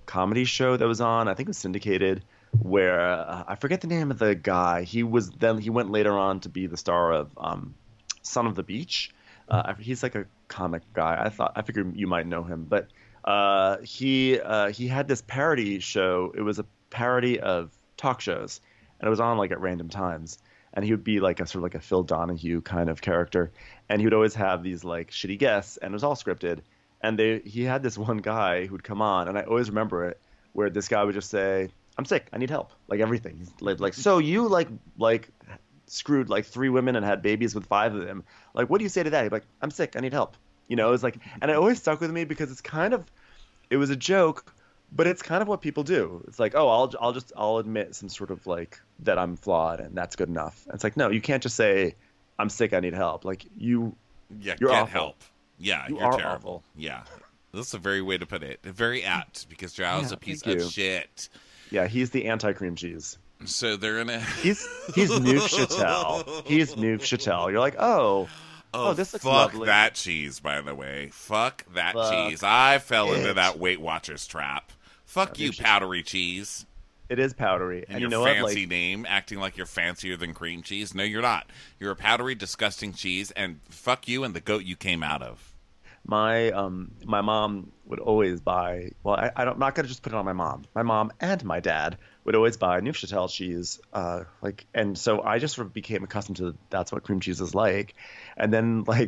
comedy show that was on. I think it was syndicated, where uh, I forget the name of the guy. He was then he went later on to be the star of um, Son of the Beach. Uh, he's like a comic guy. I thought I figured you might know him, but uh, he uh, he had this parody show. It was a parody of talk shows, and it was on like at random times. And he would be like a sort of like a Phil Donahue kind of character, and he would always have these like shitty guests, and it was all scripted. And they he had this one guy who'd come on, and I always remember it, where this guy would just say, "I'm sick, I need help," like everything. He's like, like so you like like screwed like three women and had babies with five of them. Like, what do you say to that? He'd be like, "I'm sick, I need help." You know, it was like, and it always stuck with me because it's kind of, it was a joke. But it's kind of what people do. It's like, oh, I'll I'll just I'll admit some sort of like that I'm flawed and that's good enough. And it's like, no, you can't just say I'm sick, I need help. Like you, yeah, you're get awful. help. Yeah, You you're are terrible. awful. Yeah, that's a very way to put it. Very apt because Joao's Yeah, a piece thank of you. shit. Yeah, he's the anti-cream cheese. So they're in a. He's he's Noob Chattel. He's Noob Chattel. You're like, oh, Oh, oh, this looks fuck lovely. that cheese, by the way. Fuck that Fuck cheese. I fell into it. that Weight Watchers trap. Fuck Yeah, you, they should- powdery cheese. It is powdery, And, and your you know what? fancy Like, name, acting like you're fancier than cream cheese. No, you're not. You're a powdery, disgusting cheese, and fuck you and the goat you came out of. my um my mom would always buy. Well, I, I don't, I'm not gonna just put it on my mom. My mom and my dad would always buy Neufchâtel cheese. Uh, like, and so I just sort of became accustomed to that's what cream cheese is like, and then like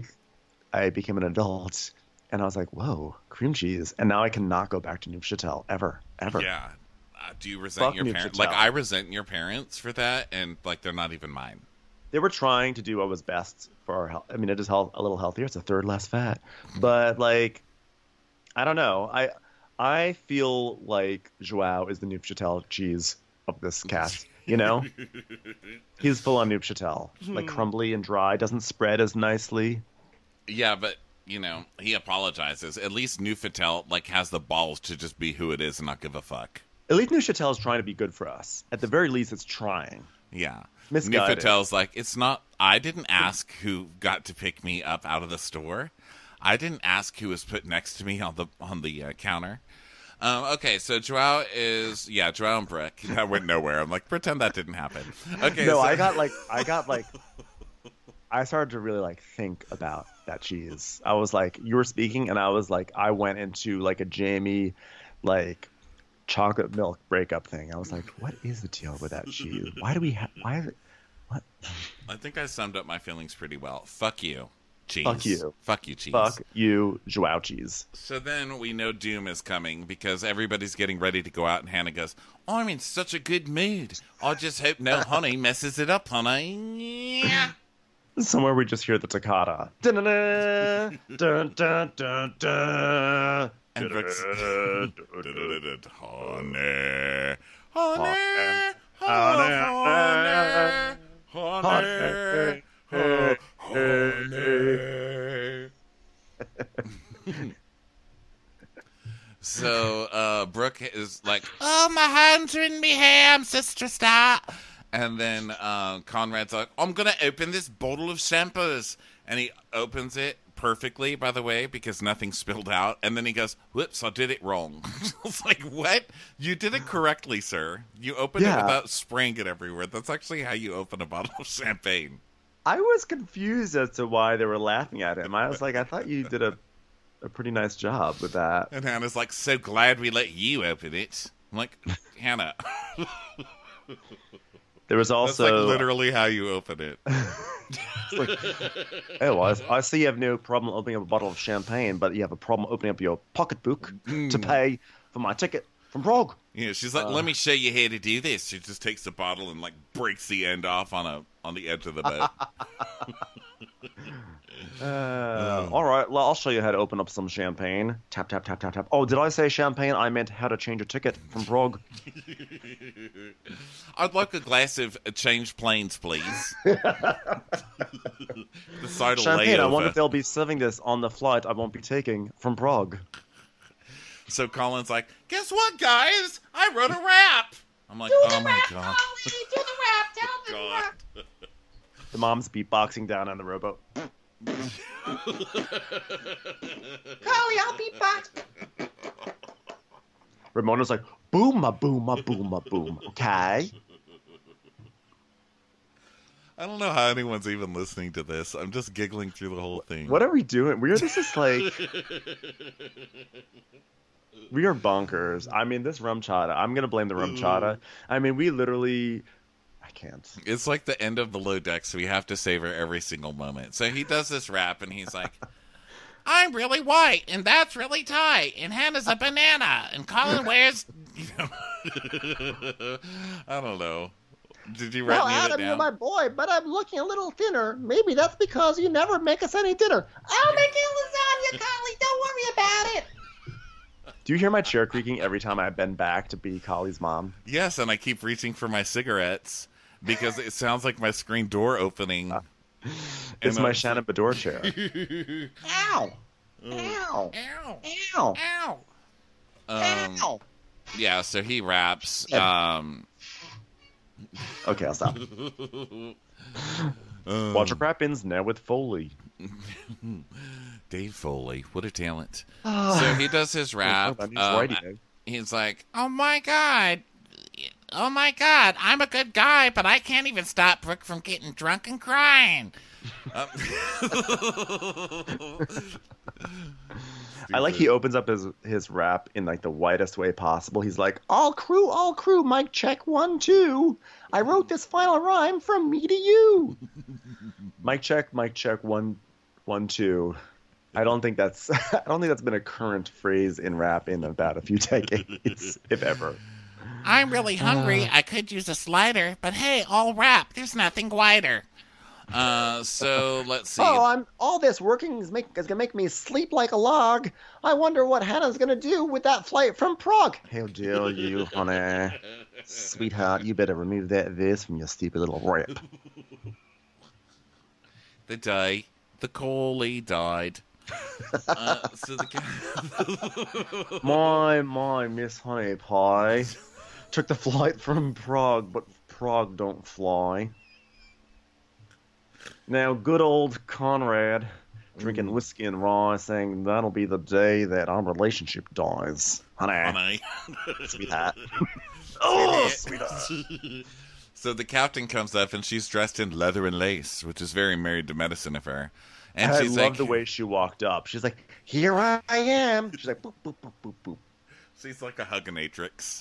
I became an adult, and I was like, whoa, cream cheese, and now I cannot go back to Neufchâtel ever, ever. Yeah. Uh, do you resent Fuck your Neufchâtel. parents? Like, I resent your parents for that, and, like, they're not even mine. They were trying to do what was best for our health. I mean, it is health, a little healthier. It's a third less fat, but like, I don't know. I I feel like Joao is the Neufchâtel cheese of this cast. You know, he's full on Neufchâtel, like crumbly and dry, doesn't spread as nicely. Yeah, but, you know, he apologizes. At least Neufchâtel, like, has the balls to just be who it is and not give a fuck. At least Neufchâtel is trying to be good for us. At the very least, it's trying. Yeah. Misguided. Neufchâtel's like, it's not, I didn't ask who got to pick me up out of the store. I didn't ask who was put next to me on the on the uh, counter. Um, okay, so Joao is, yeah, Joao and Brooke. That went nowhere. I'm like, pretend that didn't happen. Okay, No, so, I got like, I got like, I started to really like think about that cheese. I was like, you were speaking, and I was like, I went into like a Jamie, like, chocolate milk breakup thing. I was like, what is the deal with that cheese? Why do we have? Why is it? What? I think I summed up my feelings pretty well. Fuck you, cheese. Fuck you. Fuck you, cheese. Fuck you, Joao cheese. So then we know Doom is coming because everybody's getting ready to go out, and Hannah goes, I'm in such a good mood. I just hope no honey messes it up, honey. Yeah. Somewhere we just hear the toccata. Dun-dun-dun, dun, dun, dun, dun. And Brooks, honey, honey, honey, honey, honey, honey, honey. So uh, Brooke is like, oh, my hands are in me hair, I'm so stressed out. And then uh, Conrad's like, I'm going to open this bottle of shampoos. And he opens it perfectly, by the way, because nothing spilled out. And then he goes, whoops, I did it wrong. It's like, what? You did it correctly, sir. You opened Yeah. it without spraying it everywhere. That's actually how you open a bottle of champagne. I was confused as to why they were laughing at him. I was like, I thought you did a, a pretty nice job with that. And Hannah's like, so glad we let you open it. I'm like, Hannah, There was that's also like literally how you open it. like, oh, I, I see you have no problem opening up a bottle of champagne, but you have a problem opening up your pocketbook to pay for my ticket from Prague. Yeah, she's like, let me show you how to do this. She just takes the bottle and like breaks the end off on a on the edge of the boat. Uh, all right, well, I'll show you how to open up some champagne. Tap, tap, tap, tap, tap. Oh, did I say champagne? I meant how to change a ticket from Prague. I'd like a glass of uh, changed planes, please. The side of Champagne, I wonder layover. if they'll be serving this on the flight I won't be taking from Prague. So Colin's like, guess what, guys? I wrote a rap. I'm like, Do oh the my rap, god. Collie. Do the rap. Tell them the God. rap. The mom's beatboxing down on the rowboat. Collie, I'll beatbox. Ramona's like, boom, a boom, a boom, a boom. Okay. I don't know how anyone's even listening to this. I'm just giggling through the whole thing. What are we doing? We're this is like we are bonkers. I mean, this rum chata. I'm gonna blame the rum chata. I mean, we literally. I can't. It's like the end of Below Deck, so we have to savor every single moment. So he does this rap, and he's like, "I'm really white, and that's really tight, and Hannah's a banana, and Colin wears." You know, I don't know. Did you write Well, any of it Adam, down? you're my boy, but I'm looking a little thinner. Maybe that's because you never make us any dinner. I'll make you lasagna, Collie. Don't worry about it. Do you hear my chair creaking every time I bend back to be Collie's mom? Yes, and I keep reaching for my cigarettes because it sounds like my screen door opening. Uh, it's And my I'm- Shannon Bedore chair. Ow. Ow. Ow! Ow. Ow! Um, Ow. yeah, so he raps. Um, Okay, I'll stop. um, Watch your crap ins now with Foley. Dave Foley, what a talent. Ah. So he does his rap. He's um, writing. he's like, oh my god. Oh my god, I'm a good guy, but I can't even stop Brooke from getting drunk and crying. Um, I like he opens up his his rap in like the whitest way possible. He's like, "All crew, all crew, mic check one two. I wrote this final rhyme from me to you." Mic check, mic check one one two. I don't think that's I don't think that's been a current phrase in rap in about a few decades, if ever. I'm really hungry. I could use a slider, but hey, all rap. There's nothing whiter. uh, so let's see. Oh, I'm all this working is, make, is gonna make me sleep like a log. I wonder what Hannah's gonna do with that flight from Prague. How dare you, honey. Sweetheart, you better remove that verse from your stupid little rap. The day the Coley died. uh, so the My, my, Miss Honey Pie. Took the flight from Prague, but Prague don't fly. Now, good old Conrad, drinking whiskey and rye, saying that'll be the day that our relationship dies. Honey. Honey. Sweetheart. Oh, sweetheart. So the captain comes up and she's dressed in leather and lace, which is very Married to Medicine of her. And I she's love like, the way she walked up. She's like, here I am. She's like, boop, boop, boop, boop, boop. she's like a Hugginatrix.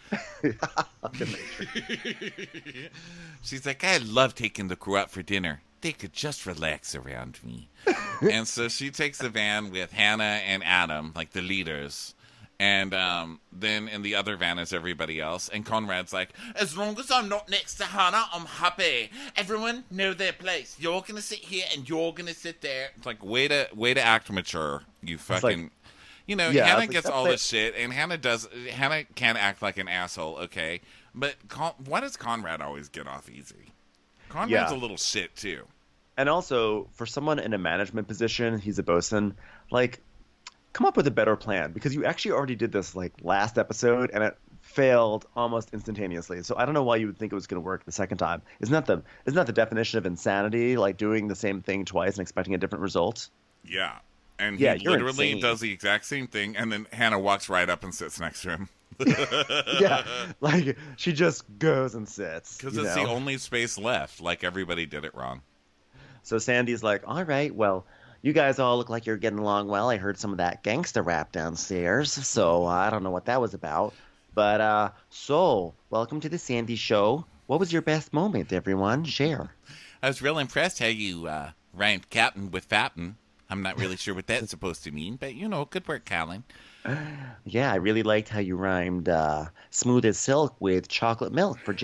She's like, I love taking the crew out for dinner. They could just relax around me. And so she takes the van with Hannah and Adam, like the leaders. And um, then in the other van is everybody else. And Conrad's like, As long as I'm not next to Hannah, I'm happy. Everyone know their place. You're gonna sit here and you're gonna sit there. it's like, way to way to act mature, you fucking... like- you know, Yeah, Hannah it's like, gets that's all it. this shit, and Hannah does... Hannah can act like an asshole, okay? But Con- why does Conrad always get off easy? Conrad's Yeah. a little shit, too. And also, for someone in a management position, he's a bosun, like, come up with a better plan, because you actually already did this, like, last episode, and it failed almost instantaneously. So I don't know why you would think it was going to work the second time. Isn't that the isn't that the definition of insanity, like doing the same thing twice and expecting a different result? Yeah. And Yeah, he you're literally insane. does the exact same thing, and then Hannah walks right up and sits next to him. Yeah, like, she just goes and sits. Because you it's know? the only space left. Like, everybody did it wrong. So Sandy's like, all right, well, you guys all look like you're getting along well. I heard some of that gangster rap downstairs, so I don't know what that was about. But, uh, so, welcome to the Sandy Show. What was your best moment, everyone? Share. I was real impressed how you uh, rhymed captain with fappin'. I'm not really sure what that's supposed to mean, but you know, good work, Colin. Yeah, I really liked how you rhymed uh, smooth as silk with chocolate milk for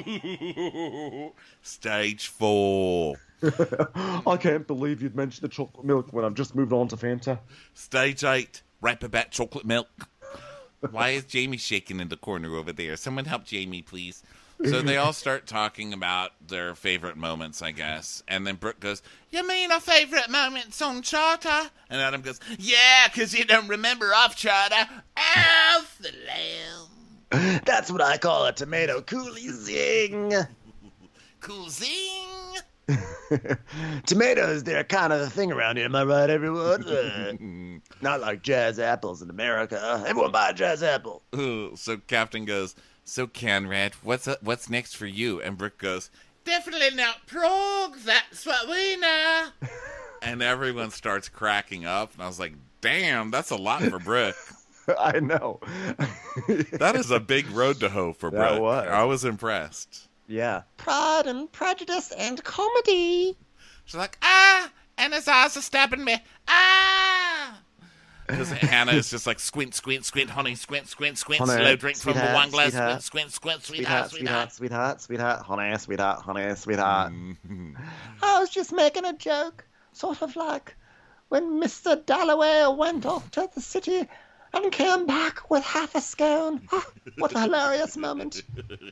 Jamie. Stage four. I can't believe you'd mentioned the chocolate milk when I've just moved on to Fanta. Stage eight. Rap about chocolate milk. Why is Jamie shaking in the corner over there? Someone help Jamie, please. So they all start talking about their favorite moments, I guess. And then Brooke goes, You mean our favorite moments on charter? and Adam goes, Yeah, 'cause you don't remember off charter. Off the lamb. That's what I call a tomato coolie zing. Cool zing. Tomatoes, they're kind of a thing around here, am I right, everyone? Uh, not like jazz apples in America. Everyone buy a jazz apple. So Captain goes, so Conrad, what's up, what's next for you? And Brooke goes, definitely not Prague, that's what we know. And everyone starts cracking up, and I was like, damn, that's a lot for Brooke. I know. That is a big road to hoe for That Brooke. was. I was impressed. Yeah. Pride and Prejudice and comedy. She's like, ah, and his eyes are stabbing me. Ah! Because Hannah is just like, squint, squint, squint, honey, squint, squint, squint, Honey, slow drink from the sweetheart, wine glass, sweetheart. squint, squint, squint, sweetheart, Sweetheart, sweetheart. sweetheart, sweetheart, sweetheart, honey, sweetheart, honey, sweetheart. I was just making a joke. Sort of like when Mister Dalloway went off to the city and came back with half a scone. Ah, what a hilarious moment.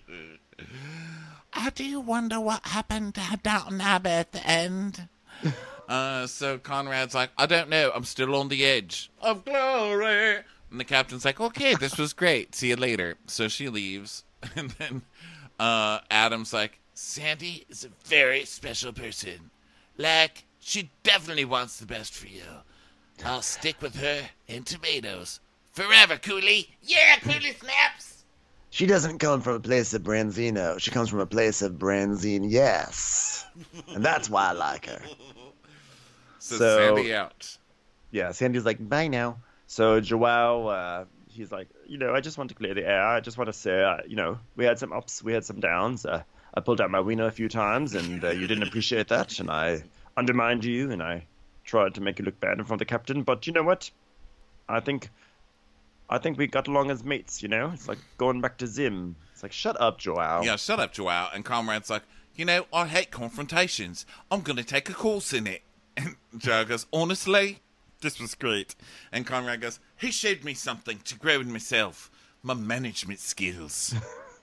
I do wonder what happened to Downton Abbey at the end. Uh, so Conrad's like, I don't know, I'm still on the edge of glory. And the captain's like, okay, this was great. See you later. So she leaves. And then uh, Adam's like, Sandy is a very special person. Like, she definitely wants the best for you. I'll stick with her and tomatoes. Forever, Cooley. Yeah, Cooley snaps. She doesn't come from a place of Branzino. She comes from a place of Branzine, yes. And that's why I like her. so, So- Sandy out. Yeah, Sandy's like, bye now. So Joao, uh, he's like, you know, I just want to clear the air. I just want to say, uh, you know, we had some ups, we had some downs. Uh, I pulled out my wiener a few times, and uh, you didn't appreciate that, and I undermined you, and I tried to make you look bad in front of the captain. But you know what? I think, I think we got along as mates. You know, it's like going back to Zim. It's like, shut up, Joao. Yeah, shut up, Joao. And Conrad's like, you know, I hate confrontations. I'm going to take a course in it. And Joao goes, honestly, this was great. And Conrad goes, he showed me something to grow in myself. My management skills.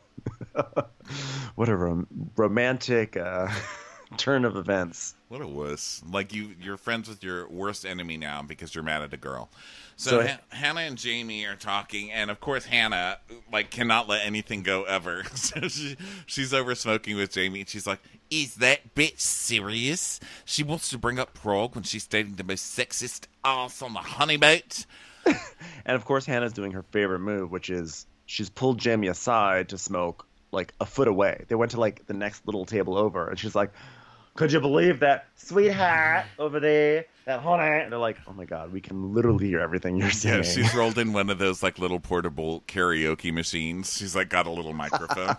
What a rom- romantic uh, turn of events. What a wuss. Like, you, you're friends with your worst enemy now because you're mad at a girl. So, So- Ha- Hannah and Jamie are talking, and of course Hannah, like, cannot let anything go ever. So she, she's over smoking with Jamie, and she's like, is that bitch serious? She wants to bring up Prague when she's dating the most sexist ass on the honeyboat? And of course, Hannah's doing her favorite move, which is she's pulled Jamie aside to smoke like a foot away. They went to like the next little table over, and she's like, could you believe that sweetheart over there, that honey? And they're like, oh my god, we can literally hear everything you're saying. Yeah, she's rolled in one of those, like, little portable karaoke machines. She's, like, got a little microphone.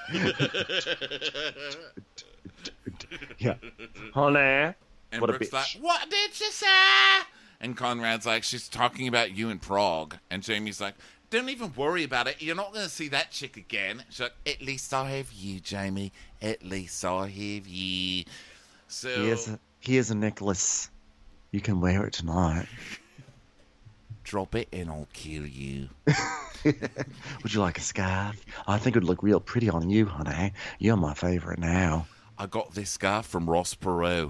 yeah, honey. And What a Brooke's bitch. like, what did you say? And Conrad's like, she's talking about you in Prague. And Jamie's like, don't even worry about it. You're not going to see that chick again. She's like, at least I have you, Jamie. At least I have you. So, He is a, he is a necklace. You can wear it tonight. drop it and I'll kill you. Would you like a scarf? I think it would look real pretty on you, honey. You're my favorite now. I got this scarf from Ross Perot.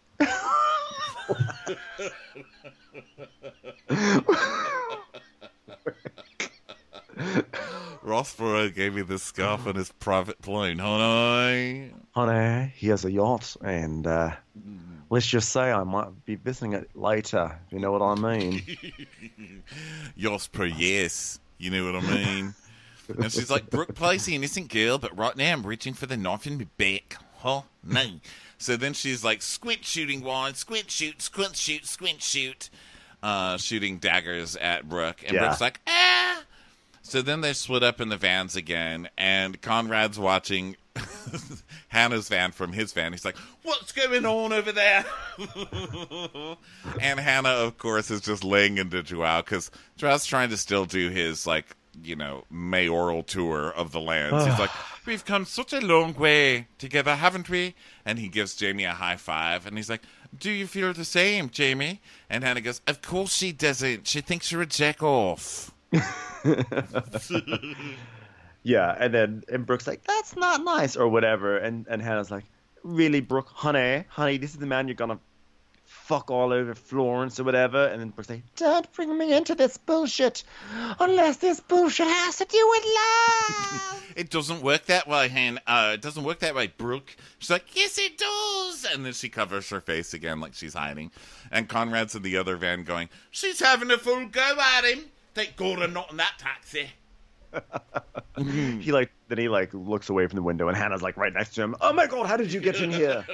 Ross Perot gave me this scarf on his private plane, honey. Honey, he has a yacht, and uh, let's just say I might be visiting it later, if you know what I mean. Yoss per yes. You know what I mean? And she's like, Brooke plays the innocent girl, but right now I'm reaching for the knife in my back. Huh? No. So then she's like, squint shooting wine, squint shoot, squint shoot, squint shoot, uh, shooting daggers at Brooke. And Yeah. Brooke's like, ah! So then they split up in the vans again, and Conrad's watching Hannah's van from his van. He's like, what's going on over there? And Hannah, of course, is just laying into Joao, because Joao's trying to still do his, like, you know, mayoral tour of the lands. He's like, we've come such a long way together, haven't we? And he gives Jamie a high five, and he's like, do you feel the same, Jamie? And Hannah goes, of course she doesn't. She thinks you're a jack-off. Yeah, and then and Brooke's like, that's not nice, or whatever. And and Hannah's like, really, Brooke, honey, honey, this is the man you're gonna fuck all over Florence or whatever. And then Brooke's like, don't bring me into this bullshit unless this bullshit has to do with love. It doesn't work that way, Han. Uh, it doesn't work that way, Brooke. She's like, yes, it does. And then she covers her face again like she's hiding. And Conrad's in the other van going, she's having a full go at him. Thank God I'm not in that taxi. he like then he like looks away from the window and Hannah's like right next to him. Oh my God, how did you get in here?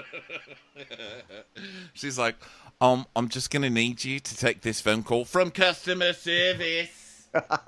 She's like, um, I'm just gonna need you to take this phone call from customer service.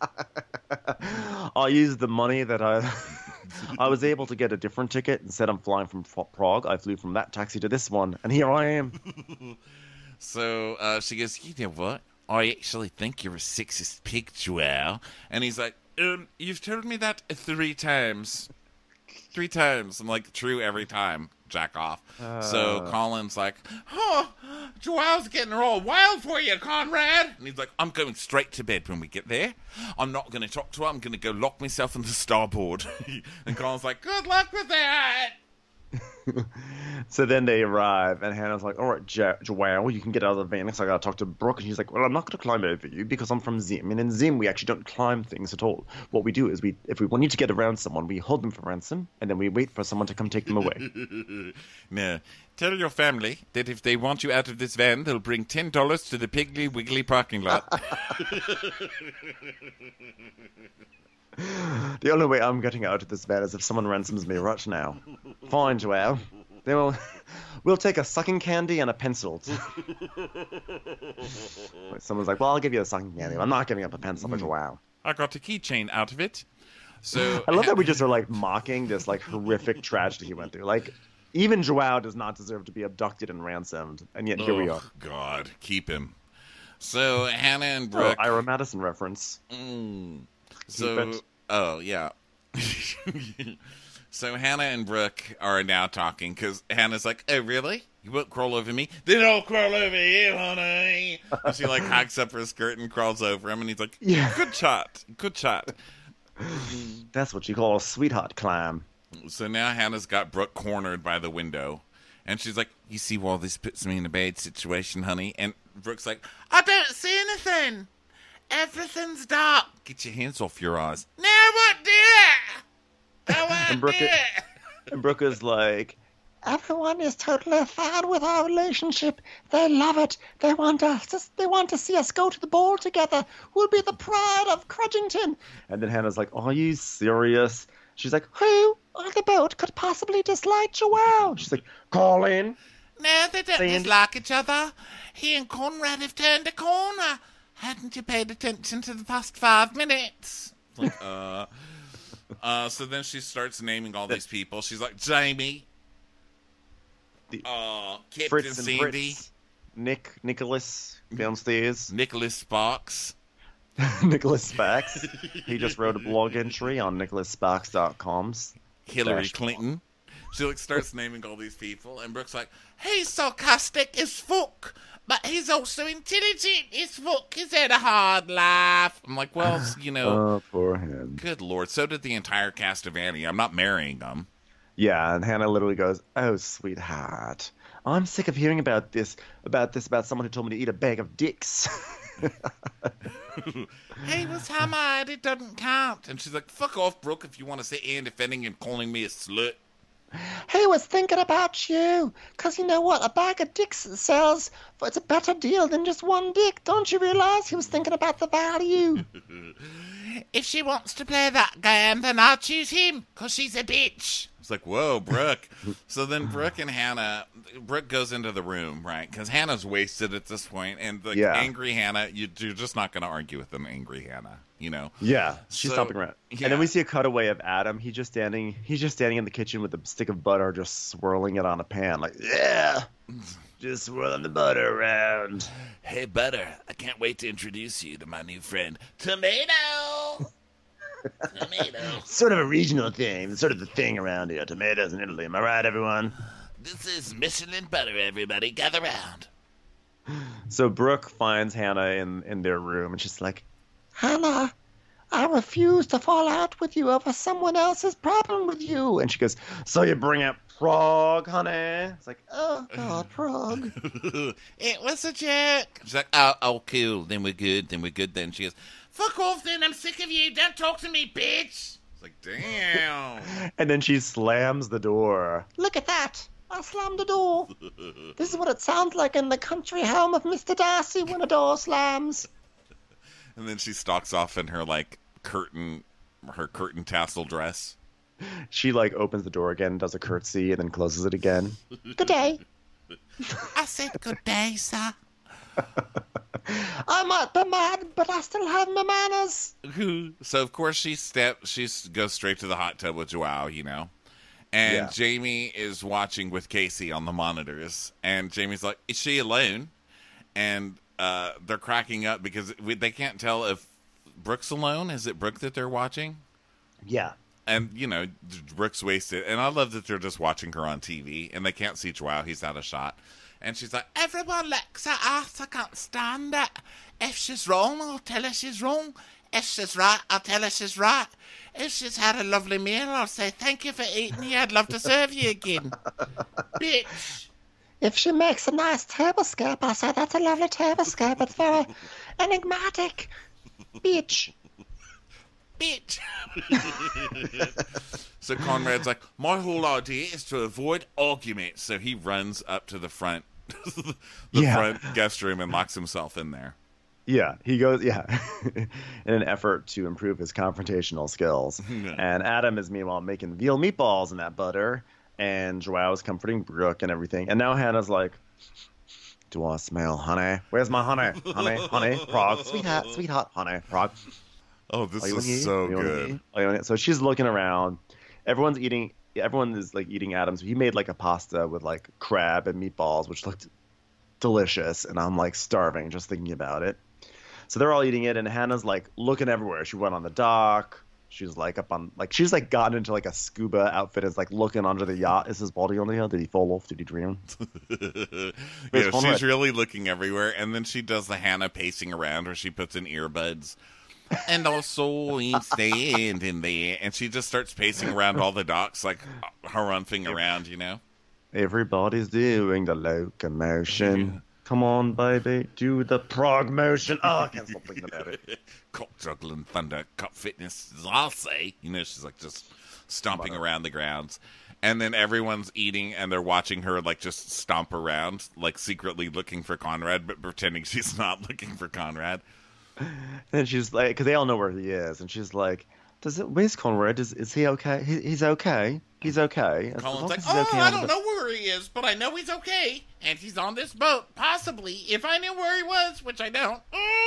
I'll use the money that I I was able to get a different ticket. Instead I'm flying from Prague. I flew from that taxi to this one, and here I am. So uh, she goes, you know what? I actually think you're a sexist pig, Joelle. And he's like, Um, you've told me that three times. Three times. I'm like, true every time. Jack off. Uh, so Colin's like, oh, Joelle's getting all wild for you, Conrad. And he's like, I'm going straight to bed when we get there. I'm not going to talk to her. I'm going to go lock myself in the starboard. And Colin's like, good luck with that. So then they arrive, and Hannah's like, all right, jo- Joelle, you can get out of the van because I got to talk to Brooke. And she's like, well, I'm not going to climb over you because I'm from Zim. And in Zim, we actually don't climb things at all. What we do is, we, if we want you to get around someone, we hold them for ransom, and then we wait for someone to come take them away. Now, tell your family that if they want you out of this van, they'll bring ten dollars to the Piggly Wiggly parking lot. The only way I'm getting out of this van is if someone ransoms me right now. Fine, Joelle. They will. We'll take a sucking candy and a pencil. Someone's like, well, I'll give you a sucking candy. I'm not giving up a pencil for Joelle. I got a keychain out of it. So I love that we just are like mocking this like horrific tragedy he went through. Like, even Joelle does not deserve to be abducted and ransomed, and yet here oh, we are. God, keep him. So Hannah and Brooke. Oh, Ira Madison reference. Mm. So, oh, yeah. So Hannah and Brooke are now talking because Hannah's like, oh, really? You won't crawl over me? Then I'll crawl over you, honey. And she, like, hikes up her skirt and crawls over him, and he's like, yeah. Good shot. Good shot. That's what you call a sweetheart climb. So now Hannah's got Brooke cornered by the window, and she's like, you see why this puts me in a bad situation, honey? And Brooke's like, I don't see anything. Everything's dark. Get your hands off your eyes. Now what do it? Now what and Brooke, do it? And Brooke is like, everyone is totally fine with our relationship. They love it. They want us. They want to see us go to the ball together. We'll be the pride of Crudgington. And then Hannah's like, are you serious? She's like, who on the boat could possibly dislike Joelle? She's like, Colin. No, they don't Saying... dislike each other. He and Conrad have turned a corner. Hadn't you paid attention to the past five minutes? Like, uh, uh, so then she starts naming all these people. She's like, Jamie, the, uh, Captain Fritz and Sandy, Fritz. Nick, Nicholas downstairs. Nicholas Sparks. Nicholas Sparks. He just wrote a blog entry on nicholas sparks dot com. Hillary Clinton. She like starts naming all these people, and Brooke's like, he's sarcastic as fuck, but he's also intelligent as fuck. He's had a hard life. I'm like, well, you know, oh, poor him. Good Lord. So did the entire cast of Annie. I'm not marrying them. Yeah, and Hannah literally goes, oh, sweetheart, I'm sick of hearing about this, about this, about someone who told me to eat a bag of dicks. He was hammered. It doesn't count. And she's like, fuck off, Brooke, if you want to sit here defending and calling me a slut. He was thinking about you, because you know what? A bag of dicks sells, for it's a better deal than just one dick. Don't you realize he was thinking about the value? If she wants to play that game, then I'll choose him, because she's a bitch. It's like, whoa, Brooke. So then Brooke and Hannah, Brooke goes into the room, right? Because Hannah's wasted at this point, and the yeah. angry Hannah, you, you're just not going to argue with an angry Hannah, you know? Yeah, she's so, stomping around. Yeah. And then we see a cutaway of Adam. He's just standing. He's just standing in the kitchen with a stick of butter, just swirling it on a pan, like, yeah, just swirling the butter around. Hey, Butter, I can't wait to introduce you to my new friend, Tomato. Tomato. Sort of a regional thing. It's sort of the thing around here. Tomatoes in Italy. Am I right, everyone? This is Michelin Butter, everybody. Gather round. So Brooke finds Hannah in, in their room, and she's like, Hannah, I refuse to fall out with you over someone else's problem with you. and she goes, so you bring up Prague, honey. It's like, oh, God, Prague. It was a joke. She's like, oh, oh, cool. Then we're good. Then we're good. Then she goes, fuck off then. I'm sick of you. Don't talk to me, bitch. It's like, damn. And then she slams the door. Look at that. I slammed the door. This is what it sounds like in the country home of Mister Darcy when a door slams. And then she stalks off in her, like, curtain, her curtain tassel dress. She, like, opens the door again, does a curtsy, and then closes it again. Good day. I said good day, sir. I might be mad, but I still have my manners. So, of course, she step, she goes straight to the hot tub with Joao, you know. And Yeah. Jamie is watching with Casey on the monitors. And Jamie's like, is she alone? And uh, they're cracking up because we, they can't tell if Brooke's alone. Is it Brooke that they're watching? Yeah. And, you know, Brooke's wasted. And I love that they're just watching her on T V. And they can't see Joao. He's out of shot. And she's like, Everyone licks her ass. I can't stand it. If she's wrong, I'll tell her she's wrong. If she's right, I'll tell her she's right. If she's had a lovely meal, I'll say, thank you for eating here. I'd love to serve you again. Bitch. If she makes a nice tablescape, I say that's a lovely tablescape. It's very enigmatic. Bitch. Bitch. so Conrad's like, my whole idea is to avoid arguments. So he runs up to the front, the Yeah. front guest room and locks himself in there. Yeah, he goes, yeah, in an effort to improve his confrontational skills. Yeah. And Adam is meanwhile making veal meatballs in that butter, and Joao is comforting Brooke and everything. And now Hannah's like, do I smell honey? Where's my honey? Honey, honey, Prague, sweetheart, sweetheart, honey, Prague. Oh, this Are you is in here? so Are you in good. here? Are you in here? So she's looking around. Everyone's eating. Everyone is like eating Adams. He made like a pasta with like crab and meatballs, which looked delicious. And I'm like starving just thinking about it. So they're all eating it, and Hannah's like looking everywhere. She went on the dock. She's like up on like she's like gotten into like a scuba outfit. Is like looking under the yacht. Is his body on the yacht? Did he fall off? Did he drown? yeah, Conrad. she's really looking everywhere. And then she does the Hannah pacing around where she puts in earbuds. And also he's standing there. And she just starts pacing around all the docks, like harumphing around, you know? Everybody's doing the locomotion. Come on, baby, do the Prague motion. Oh, I can't stop thinking about it. Cock juggling, thunder, cup fitness, as I'll say. You know, she's like just stomping around the grounds. And then everyone's eating and they're watching her like just stomp around, like secretly looking for Conrad, but pretending she's not looking for Conrad. And she's like, because they all know where he is, and she's like, "Does it? Where's Conrad? Is is he okay? He, he's okay. He's okay." As Colin's long like, as he's oh, okay I on don't the- know where he is, but I know he's okay. And he's on this boat, possibly, if I knew where he was, which I don't.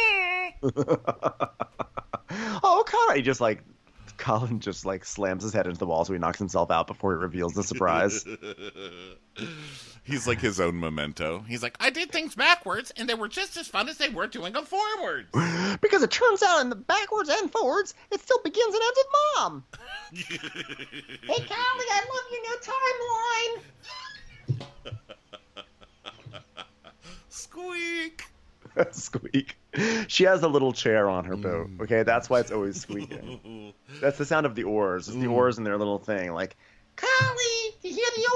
Oh, Conrad! He just like, Colin just like slams his head into the wall, so he knocks himself out before he reveals the surprise. He's like his own Memento. He's like, I did things backwards, and they were just as fun as they were doing them forwards. Because it turns out in the backwards and forwards, it still begins and ends with mom. Hey, Callie, I love your new timeline. Squeak. Squeak. She has a little chair on her boat. Okay, that's why it's always squeaking. That's the sound of the oars. It's the oars and their little thing. Like, Callie, you hear the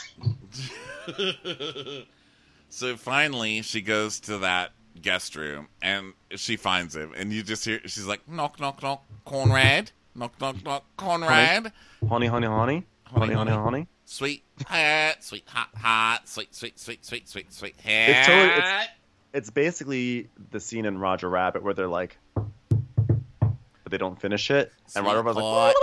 oars? So finally, she goes to that guest room, and she finds him, and you just hear, she's like, knock, knock, knock, Conrad. Knock, knock, knock, Conrad. honey, honey, honey, honey, honey, honey. Sweet hot, sweet hot, hot, sweet, sweet, sweet, sweet, sweet, sweet hot. It's totally- it's- It's basically the scene in Roger Rabbit where they're like, but they don't finish it, and Roger Rabbit's like,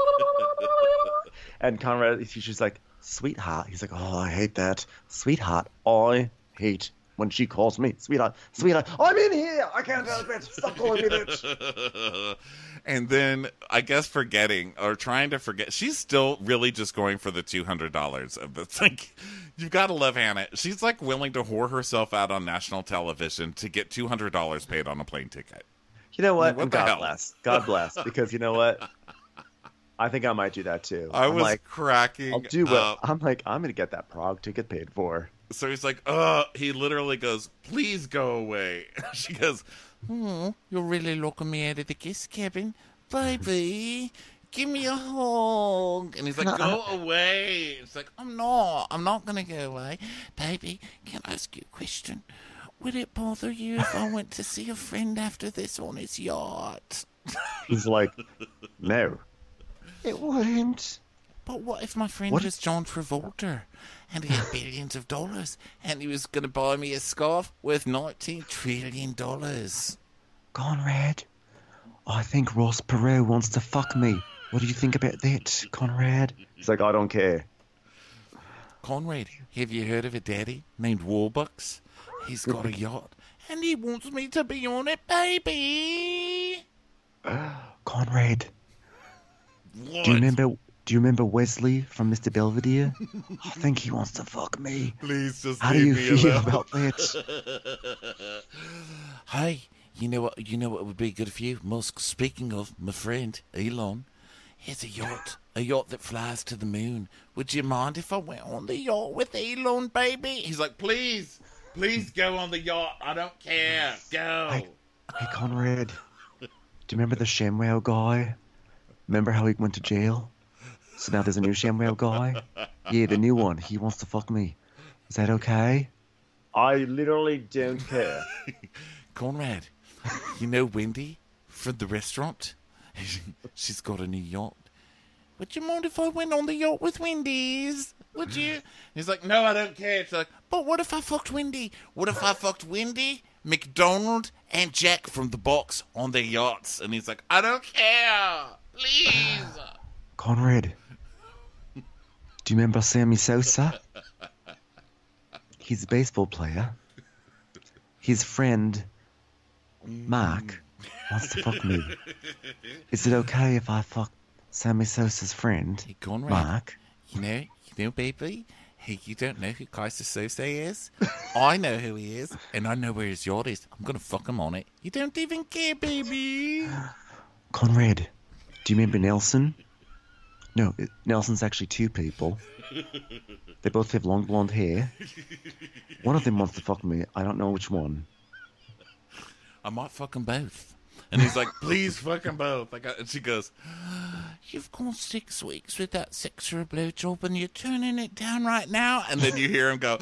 and Conrad, he- she's like, sweetheart. He's like, oh, I hate that, sweetheart. I hate when she calls me sweetheart, sweetheart. I'm in here. I can't help it. Stop calling me bitch. And then, I guess forgetting, or trying to forget, she's still really just going for the two hundred dollars of this. Like, you've got to love Hannah. She's like willing to whore herself out on national television to get two hundred dollars paid on a plane ticket. You know what? What And the God hell? bless. God bless. Because you know what? I think I might do that too. I I'm was like, cracking I'll do what up. I'm like. I'm gonna get that Prague ticket paid for. So he's like, uh, he literally goes, please go away. She goes, Oh, you're really looking me out of the kiss cabin. Baby, give me a hug. And he's like, go away. It's like, I'm not. I'm not going to go away. Baby, can I ask you a question? Would it bother you if I went to see a friend after this on his yacht? He's like, no. It wouldn't. But what if my friend What? was John Travolta and he had billions of dollars and he was going to buy me a scarf worth nineteen trillion dollars? Conrad, I think Ross Perot wants to fuck me. What do you think about that, Conrad? He's like, I don't care. Conrad, have you heard of a daddy named Warbucks? He's got a yacht and he wants me to be on it, baby. Conrad, What? do you remember? Do you remember Wesley from Mister Belvedere? I think he wants to fuck me. Please just How do leave you me feel alone. about that? Hey, you know what? You know what would be good for you, Musk. Speaking of my friend Elon, here's a yacht, a yacht that flies to the moon. Would you mind if I went on the yacht with Elon, baby? He's like, please, please go on the yacht. I don't care. Go. Hey, hey, Conrad, do you remember the ShamWow guy? Remember how he went to jail? So now there's a new ShamWow guy? Yeah, the new one. He wants to fuck me. Is that okay? I literally don't care. Conrad, you know Wendy from the restaurant? She's got a new yacht. Would you mind if I went on the yacht with Wendy's? Would you? He's like, no, I don't care. It's like, But what if I fucked Wendy? what if I fucked Wendy, McDonald, and Jack from the box on their yachts? And he's like, I don't care. Please. Conrad, do you remember Sammy Sosa? He's a baseball player. His friend, Mark, wants to fuck me. Is it okay if I fuck Sammy Sosa's friend, Hey, Conrad, Mark? you know, you know, baby, hey, you don't know who Kaiser Sose is? I know who he is, and I know where his yacht is. I'm gonna fuck him on it. You don't even care, baby. Conrad, do you remember Nelson? No, it- Nelson's actually two people. They both have long blonde hair. One of them wants to fuck me. I don't know which one. I might fuck them both. And he's like, please fuck them both. Like, and she goes, You've gone six weeks with that sexual blowjob, and you're turning it down right now. and then you hear him go,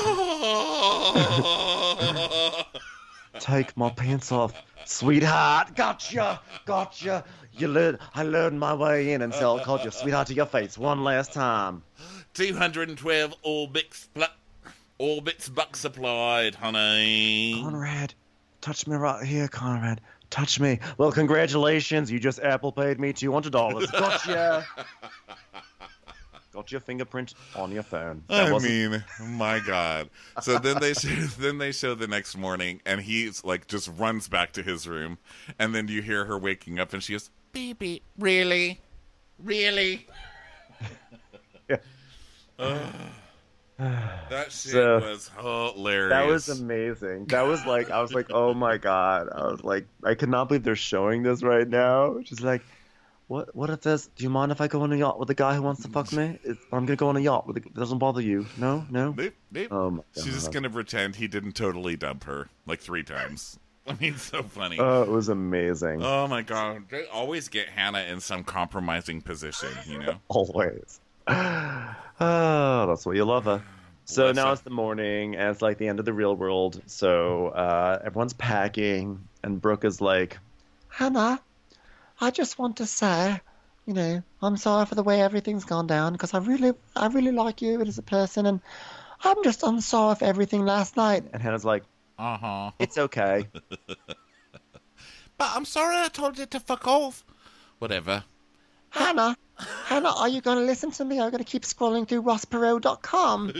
oh. Take my pants off, sweetheart. Gotcha, gotcha. You learn. I learned my way in, and so I called you sweetheart to your face one last time. two hundred twelve Orbix, pl- Orbix bucks applied, honey. Conrad, touch me right here, Conrad. Touch me. Well, congratulations. You just Apple paid me two hundred dollars. Gotcha. Got your fingerprint on your phone. That I wasn't- mean, my God. So then they show, then they show the next morning, and he's like just runs back to his room, and then you hear her waking up, and she goes, Baby, "Really, really." Yeah. That shit So, was hilarious. That was amazing. That was like, I was like, oh my God. I was like, I could not believe they're showing this right now. She's like, what What if this, do you mind if I go on a yacht with a guy who wants to fuck me? It's, I'm going to go on a yacht. With a, it doesn't bother you. No? No? Nope, nope. Oh my She's just God. gonna pretend he didn't totally dump her like three times. I mean, so funny. Oh, it was amazing. Oh my God! They always get Hannah in some compromising position, you know. Always. Oh, that's what you love her. So Bless now her. it's the morning, and it's like the end of the real world. So uh, everyone's packing, and Brooke is like, Hannah, I just want to say, you know, I'm sorry for the way everything's gone down, because I really, I really like you as a person, and I'm just, I'm sorry for everything last night. And Hannah's like, Uh huh. it's okay. But I'm sorry I told you to fuck off. Whatever. Hannah, Hannah, are you going to listen to me? Or are you going to keep scrolling through ross perot dot com?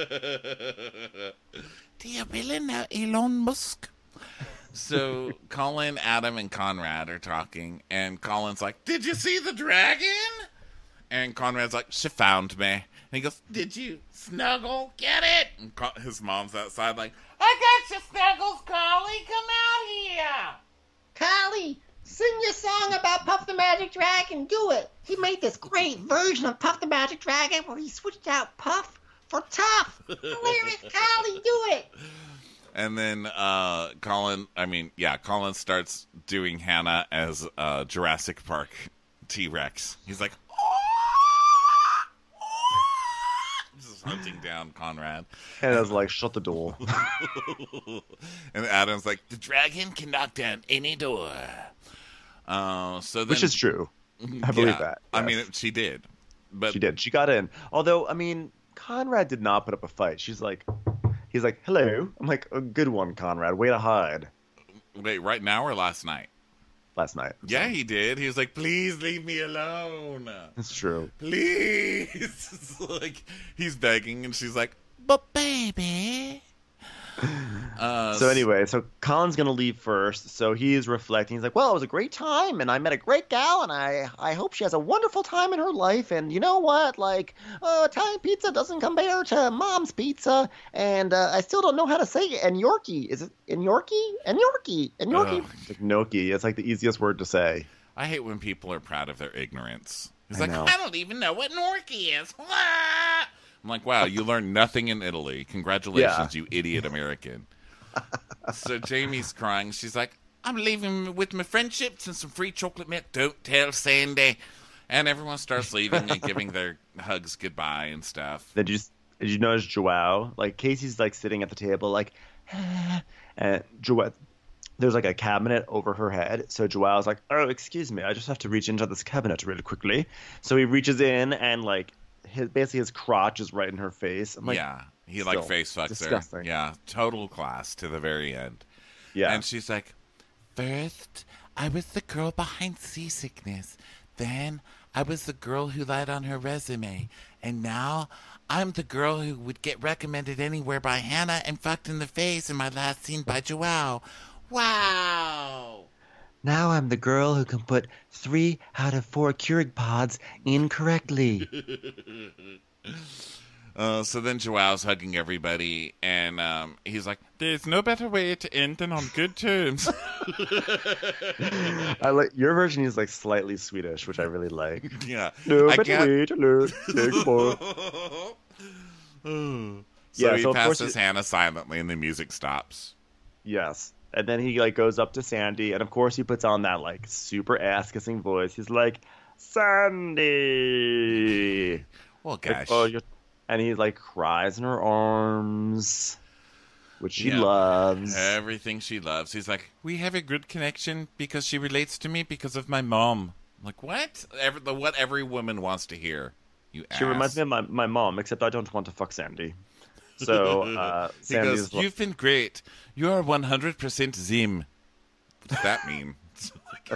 Do you really know Elon Musk? So Colin, Adam, and Conrad are talking, and Colin's like, "Did you see the dragon?" And Conrad's like, "She found me." And he goes, "Did you snuggle? Get it?" And Co- his mom's outside like, "I got you, Snuggles, Collie. Come out here." Carly, sing your song about Puff the Magic Dragon. Do it. He made this great version of Puff the Magic Dragon where he switched out Puff for Tough. Hilarious, Carly, do it. And then uh, Colin, I mean, yeah, Colin starts doing Hannah as uh, Jurassic Park T-Rex. He's like, just hunting down Conrad. Hannah's like, shut the door. And Adam's like, The dragon can knock down any door. uh, so then, Which is true. I believe yeah, that. I yes. mean, she did. But She did. She got in. Although, I mean, Conrad did not put up a fight. She's like, he's like, hello. I'm like, a good one, Conrad. Way to hide. wait, right now or last night? Last night. Yeah, he did. He was like, please leave me alone. It's true. Please. Like, he's begging, and she's like, But baby. uh, So anyway, so Colin's gonna leave first. So he's reflecting. He's like, "Well, it was a great time, and I met a great gal, and I I hope she has a wonderful time in her life. And you know what? Like, uh, Italian pizza doesn't compare to Mom's pizza, and uh, I still don't know how to say it. And Yorkie, is it in Yorkie? And Yorkie, and Yorkie, Ugh. it's like gnocchi. It's like the easiest word to say. I hate when people are proud of their ignorance. He's I like, know. I don't even know what Norky is. I'm like, wow, you learned nothing in Italy. Congratulations, Yeah. you idiot American. So Jamie's crying. She's like, I'm leaving with my friendships and some free chocolate milk. Don't tell Sandy. And everyone starts leaving and giving their hugs goodbye and stuff. Did you did you notice Joao? Like Casey's like sitting at the table, like, and Joao. There's like a cabinet over her head. So Joao's like, oh, excuse me, I just have to reach into this cabinet really quickly. So he reaches in and like, his basically his crotch is right in her face. I'm like, yeah, he like still, face fucks disgusting. her. Yeah, total class to the very end. yeah. And she's like, First, I was the girl behind seasickness. Then, I was the girl who lied on her resume. And now, I'm the girl who would get recommended anywhere by Hannah and fucked in the face in my last scene by Joao. Wow! Now I'm the girl who can put three out of four Keurig pods incorrectly. Uh, so then Joao's hugging everybody, and um, he's like, there's no better way to end than on good terms. I like your version is like slightly Swedish, which I really like. Yeah. No I better can't- way to learn. Take more. So Yeah, he so of course passes he- Hannah silently, and the music stops. Yes. And then he like goes up to Sandy, and of course he puts on that like super ass kissing voice. He's like, Sandy. Well, Like, gosh. oh, you're... And he like cries in her arms, which she Yeah. loves. Everything she loves. He's like, we have a good connection because she relates to me because of my mom. I'm like, what? Every, the, what every woman wants to hear. You She reminds ass. me of my, my mom, except I don't want to fuck Sandy. So uh, He Sandy's goes, like, you've been great. You are one hundred percent Zim. What does that mean? like,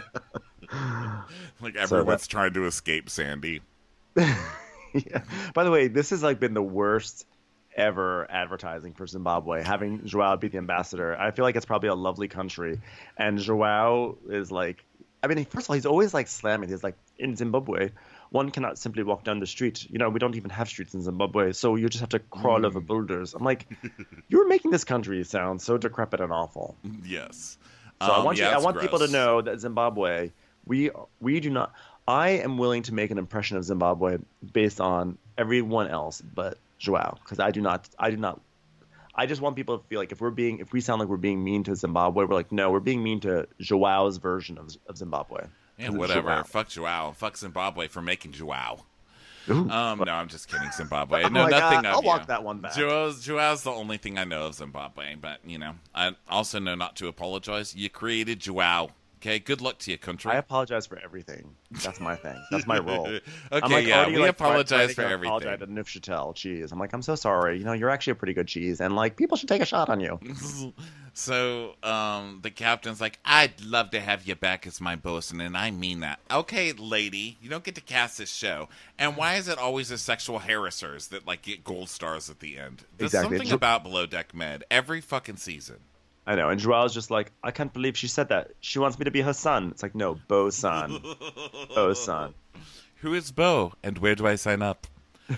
like everyone's that- trying to escape Sandy. yeah. By the way, this has like been the worst ever advertising for Zimbabwe, having Joao be the ambassador. I feel like it's probably a lovely country, and Joao is like, I mean, first of all, he's always like slamming. He's like, in Zimbabwe, one cannot simply walk down the street. You know, we don't even have streets in Zimbabwe, so you just have to crawl over boulders. I'm like, you're making this country sound so decrepit and awful. Yes. So I Um, want yeah, you, I it's want people to gross. know that Zimbabwe, we we do not. I am willing to make an impression of Zimbabwe based on everyone else but Joao, because I do not. I do not. I just want people to feel like if we're being, if we sound like we're being mean to Zimbabwe, we're like, no, we're being mean to Joao's version of of Zimbabwe. Yeah, 'Cause it's whatever. Joao. Fuck Joao. Fuck Zimbabwe for making Joao. Ooh. Um, no, I'm just kidding, Zimbabwe. Oh No, my nothing God, of I'll you. walk that one back. Joao's, Joao's the only thing I know of Zimbabwe, but, you know, I also know not to apologize. You created Joao. Okay, good luck to your country. I apologize for everything. That's my thing. That's my role. okay, I'm like yeah, already, we like, apologize for trying to everything. Apologize to Neufchâtel cheese. I'm like, I'm so sorry. You know, you're actually a pretty good cheese, and like, people should take a shot on you. So, um, the captain's like, I'd love to have you back as my bosun, and I mean that. Okay, lady, you don't get to cast this show. And why is it always the sexual harassers that, like, get gold stars at the end? There's Exactly. something Jo- about Below Deck Med every fucking season. I know. And Joao's just like, I can't believe she said that. She wants me to be her son. It's like, no, Bo's son. Bo's son. Who is Bo, and where do I sign up?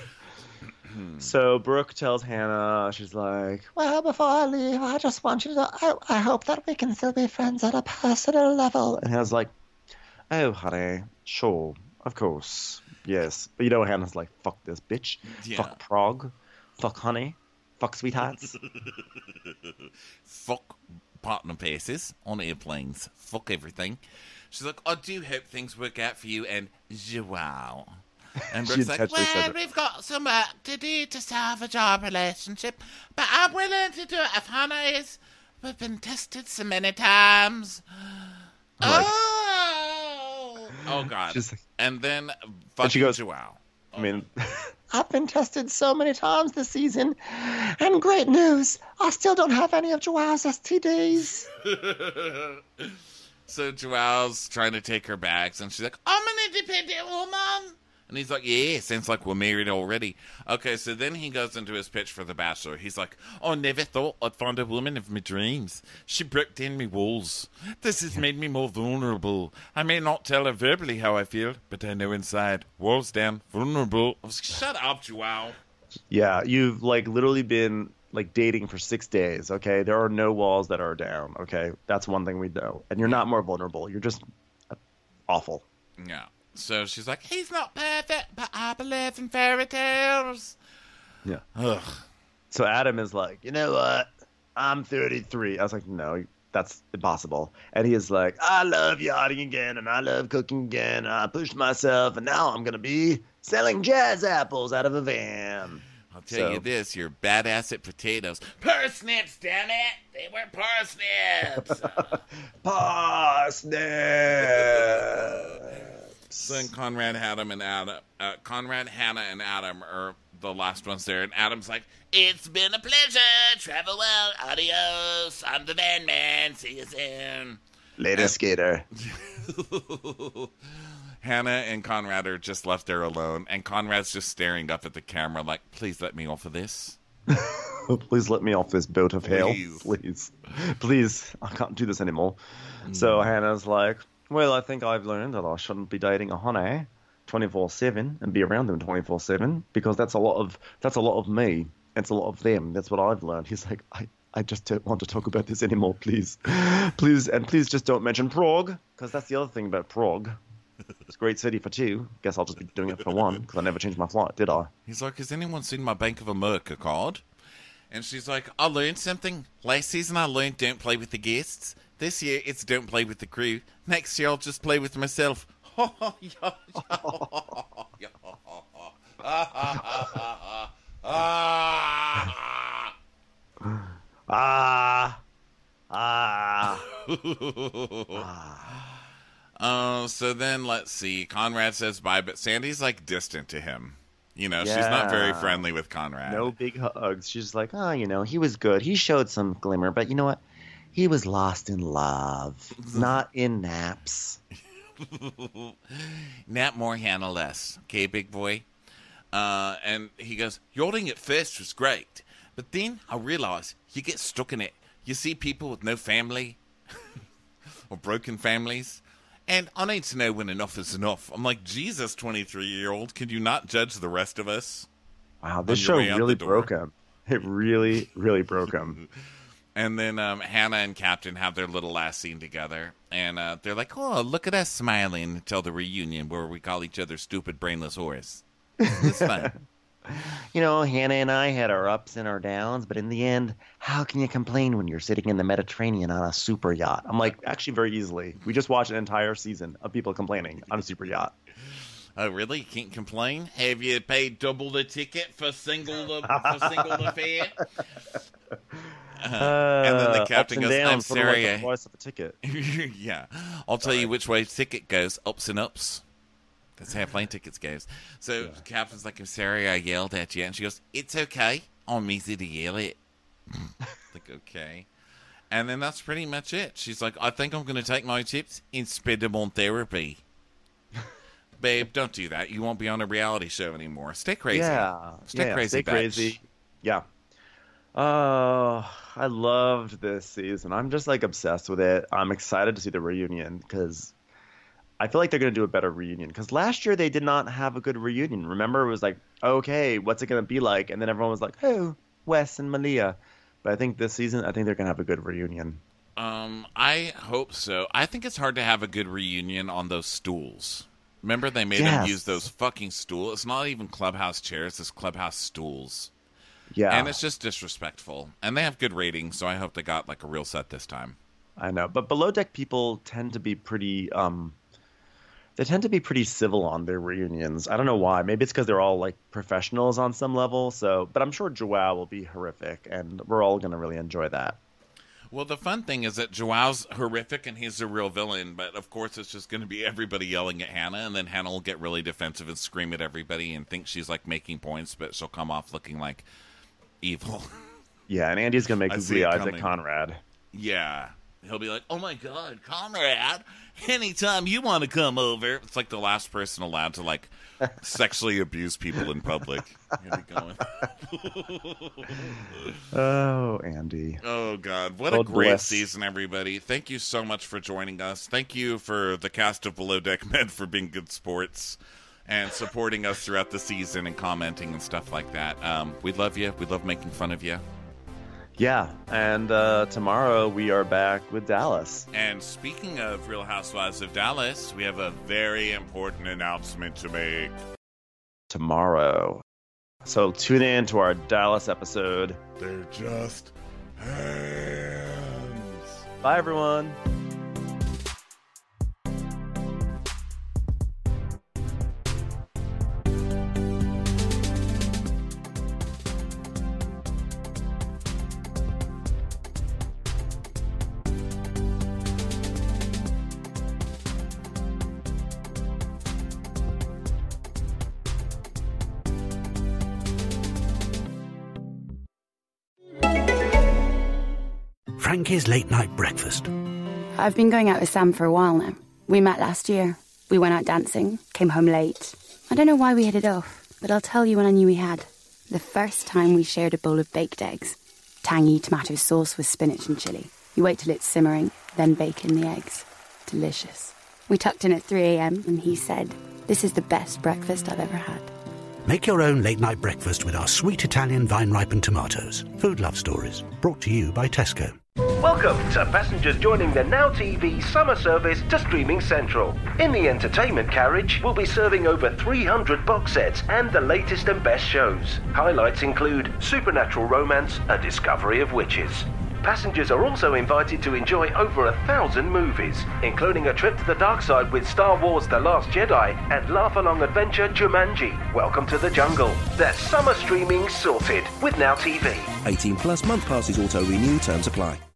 So Brooke tells Hannah, she's like, Well, before I leave, I just want you to know, I, I hope that we can still be friends at a personal level. and Hannah's like, oh, honey, sure, of course, yes. But you know, Hannah's like, fuck this bitch. Yeah. Fuck Prague. Fuck honey. Fuck sweethearts. Fuck partner passes on airplanes. Fuck everything. She's like, I do hope things work out for you and Joao. And She Brooke's like, intentionally said Well, it. we've got some work to do to salvage our relationship, but I'm willing to do it if Hannah is. We've been tested so many times. Like- Oh! oh, God. She's like- and then fucking she goes- Joao. I mean, I've been tested so many times this season, and great news, I still don't have any of Joao's S T Ds. So Joao's trying to take her bags, and she's like, I'm an independent woman. And he's like, yeah, seems like we're married already. Okay, so then he goes into his pitch for The Bachelor. He's like, I never thought I'd find a woman of my dreams. She broke down my walls. This has made me more vulnerable. I may not tell her verbally how I feel, but I know inside. Walls down, vulnerable. I was like, shut up, Joao. yeah, you've like literally been like dating for six days. Okay, there are no walls that are down. Okay, that's one thing we know. And you're not more vulnerable. You're just awful. Yeah. So she's like, hey, He's not perfect, but I believe in fairy tales. Yeah. ugh. So Adam is like, you know what? I'm thirty-three. I was like, no, that's impossible. And he is like, I love yachting again, and I love cooking again. And I pushed myself, and now I'm gonna be selling jazz apples out of a van. I'll tell So- you this, you're badass at potatoes. Parsnips, damn it! They were parsnips. Parsnip. So then Conrad, Adam, and Adam, uh, Conrad, Hannah, and Adam are the last ones there. And Adam's like, It's been a pleasure. Travel well. Adios. I'm the Van Man. See you soon. Later, skater. Hannah and Conrad are just left there alone. And Conrad's just staring up at the camera like, please let me off of this. Please let me off this boat of hail. Please. Please. Please. I can't do this anymore. So Hannah's like, well, I think I've learned that I shouldn't be dating a honey twenty-four seven and be around them twenty-four seven because that's a lot of that's a lot of me. It's a lot of them. That's what I've learned. He's like, I, I just don't want to talk about this anymore, please. Please, and please just don't mention Prague, because that's the other thing about Prague. It's a great city for two. Guess I'll just be doing it for one, because I never changed my flight, did I? He's like, has anyone seen my Bank of America card? And she's like, I learned something. Last season I learned don't play with the guests. This year it's don't play with the crew. Next year I'll just play with myself. Ah. Ah. Uh, so then let's see. Conrad says bye, but Sandy's like distant to him. You know, she's not very Yeah. friendly with Conrad. No big hugs. She's just like, oh, you know, he was good. He showed some glimmer, but you know what? He was lost in love, not in naps. Nap more, Hannah less. Okay, big boy? Uh, and he goes, yachting at first was great, but then I realized you get stuck in it. You see people with no family or broken families, and I need to know when enough is enough. I'm like, Jesus, twenty-three-year-old, can you not judge the rest of us? Wow, this On show your way out really the door. broke him. It really, really broke him. And then um, Hannah and Captain have their little last scene together. And uh, they're like, oh, look at us smiling until the reunion where we call each other stupid, brainless horse. It's fun. You know, Hannah and I had our ups and our downs, but in the end, how can you complain when you're sitting in the Mediterranean on a super yacht? I'm like, actually, very easily. We just watched an entire season of people complaining on a super yacht. Oh, really? You can't complain? Have you paid double the ticket for single the, for single the fare? Uh, and then the captain ups goes, and I'm downs, sort of sorry. like I- the price of a ticket. yeah. I'll tell you which way ticket goes. Ups and ups. That's how plane tickets goes. So the captain's like, I'm sorry I yelled at you. And she goes, it's okay. I'm easy to yell at. Like, okay. And then that's pretty much it. She's like, I think I'm going to take my tips and spend them on therapy. Babe, don't do that. You won't be on a reality show anymore. Stay crazy. Yeah, Stay yeah, crazy, Stay bitch. crazy. Yeah. Oh, I loved this season. I'm just like obsessed with it. I'm excited to see the reunion because I feel like they're going to do a better reunion. Because last year they did not have a good reunion. Remember, it was like, okay, what's it going to be like? And then everyone was like, oh, Wes and Malia. But I think this season, I think they're going to have a good reunion. Um, I hope so. I think it's hard to have a good reunion on those stools. Remember, they made them Yes. use those fucking stools. It's not even clubhouse chairs; it's clubhouse stools. Yeah. And it's just disrespectful. And they have good ratings, so I hope they got like a real set this time. I know, but Below Deck people tend to be pretty um they tend to be pretty civil on their reunions. I don't know why. Maybe it's because they're all like professionals on some level. So, but I'm sure Joao will be horrific, and we're all going to really enjoy that. Well, the fun thing is that Joao's horrific and he's a real villain, but of course it's just going to be everybody yelling at Hannah, and then Hannah will get really defensive and scream at everybody and think she's like making points, but she'll come off looking like evil. Yeah, and Andy's going to make I googly see it eyes coming. at Conrad. Yeah. He'll be like, Oh my God, Conrad! Anytime you want to come over. it's like the last person allowed to like sexually abuse people in public. Here we go. Oh, Andy. Oh, God. What God a great bless. season, everybody. Thank you so much for joining us. Thank you for the cast of Below Deck Men for being good sports and supporting us throughout the season and commenting and stuff like that. Um, we love you. We love making fun of you. Yeah, and uh, tomorrow we are back with Dallas. And speaking of Real Housewives of Dallas, we have a very important announcement to make. Tomorrow. So tune in to our Dallas episode. They're just hands. Bye, everyone. Frankie's Late Night Breakfast. I've been going out with Sam for a while now. We met last year. We went out dancing, came home late. I don't know why we hit it off, but I'll tell you when I knew we had. The first time we shared a bowl of baked eggs. Tangy tomato sauce with spinach and chilli. You wait till it's simmering, then bake in the eggs. Delicious. We tucked in at three a.m. and he said, "This is the best breakfast I've ever had." Make your own late night breakfast with our sweet Italian vine-ripened tomatoes. Food Love Stories, brought to you by Tesco. Welcome to passengers joining the Now T V summer service to Streaming Central. In the entertainment carriage, we'll be serving over three hundred box sets and the latest and best shows. Highlights include Supernatural Romance, A Discovery of Witches. Passengers are also invited to enjoy over a thousand movies, including a trip to the dark side with Star Wars The Last Jedi and laugh-along adventure Jumanji, Welcome to the Jungle. There's summer streaming sorted with Now T V. eighteen plus month passes auto renew, terms apply.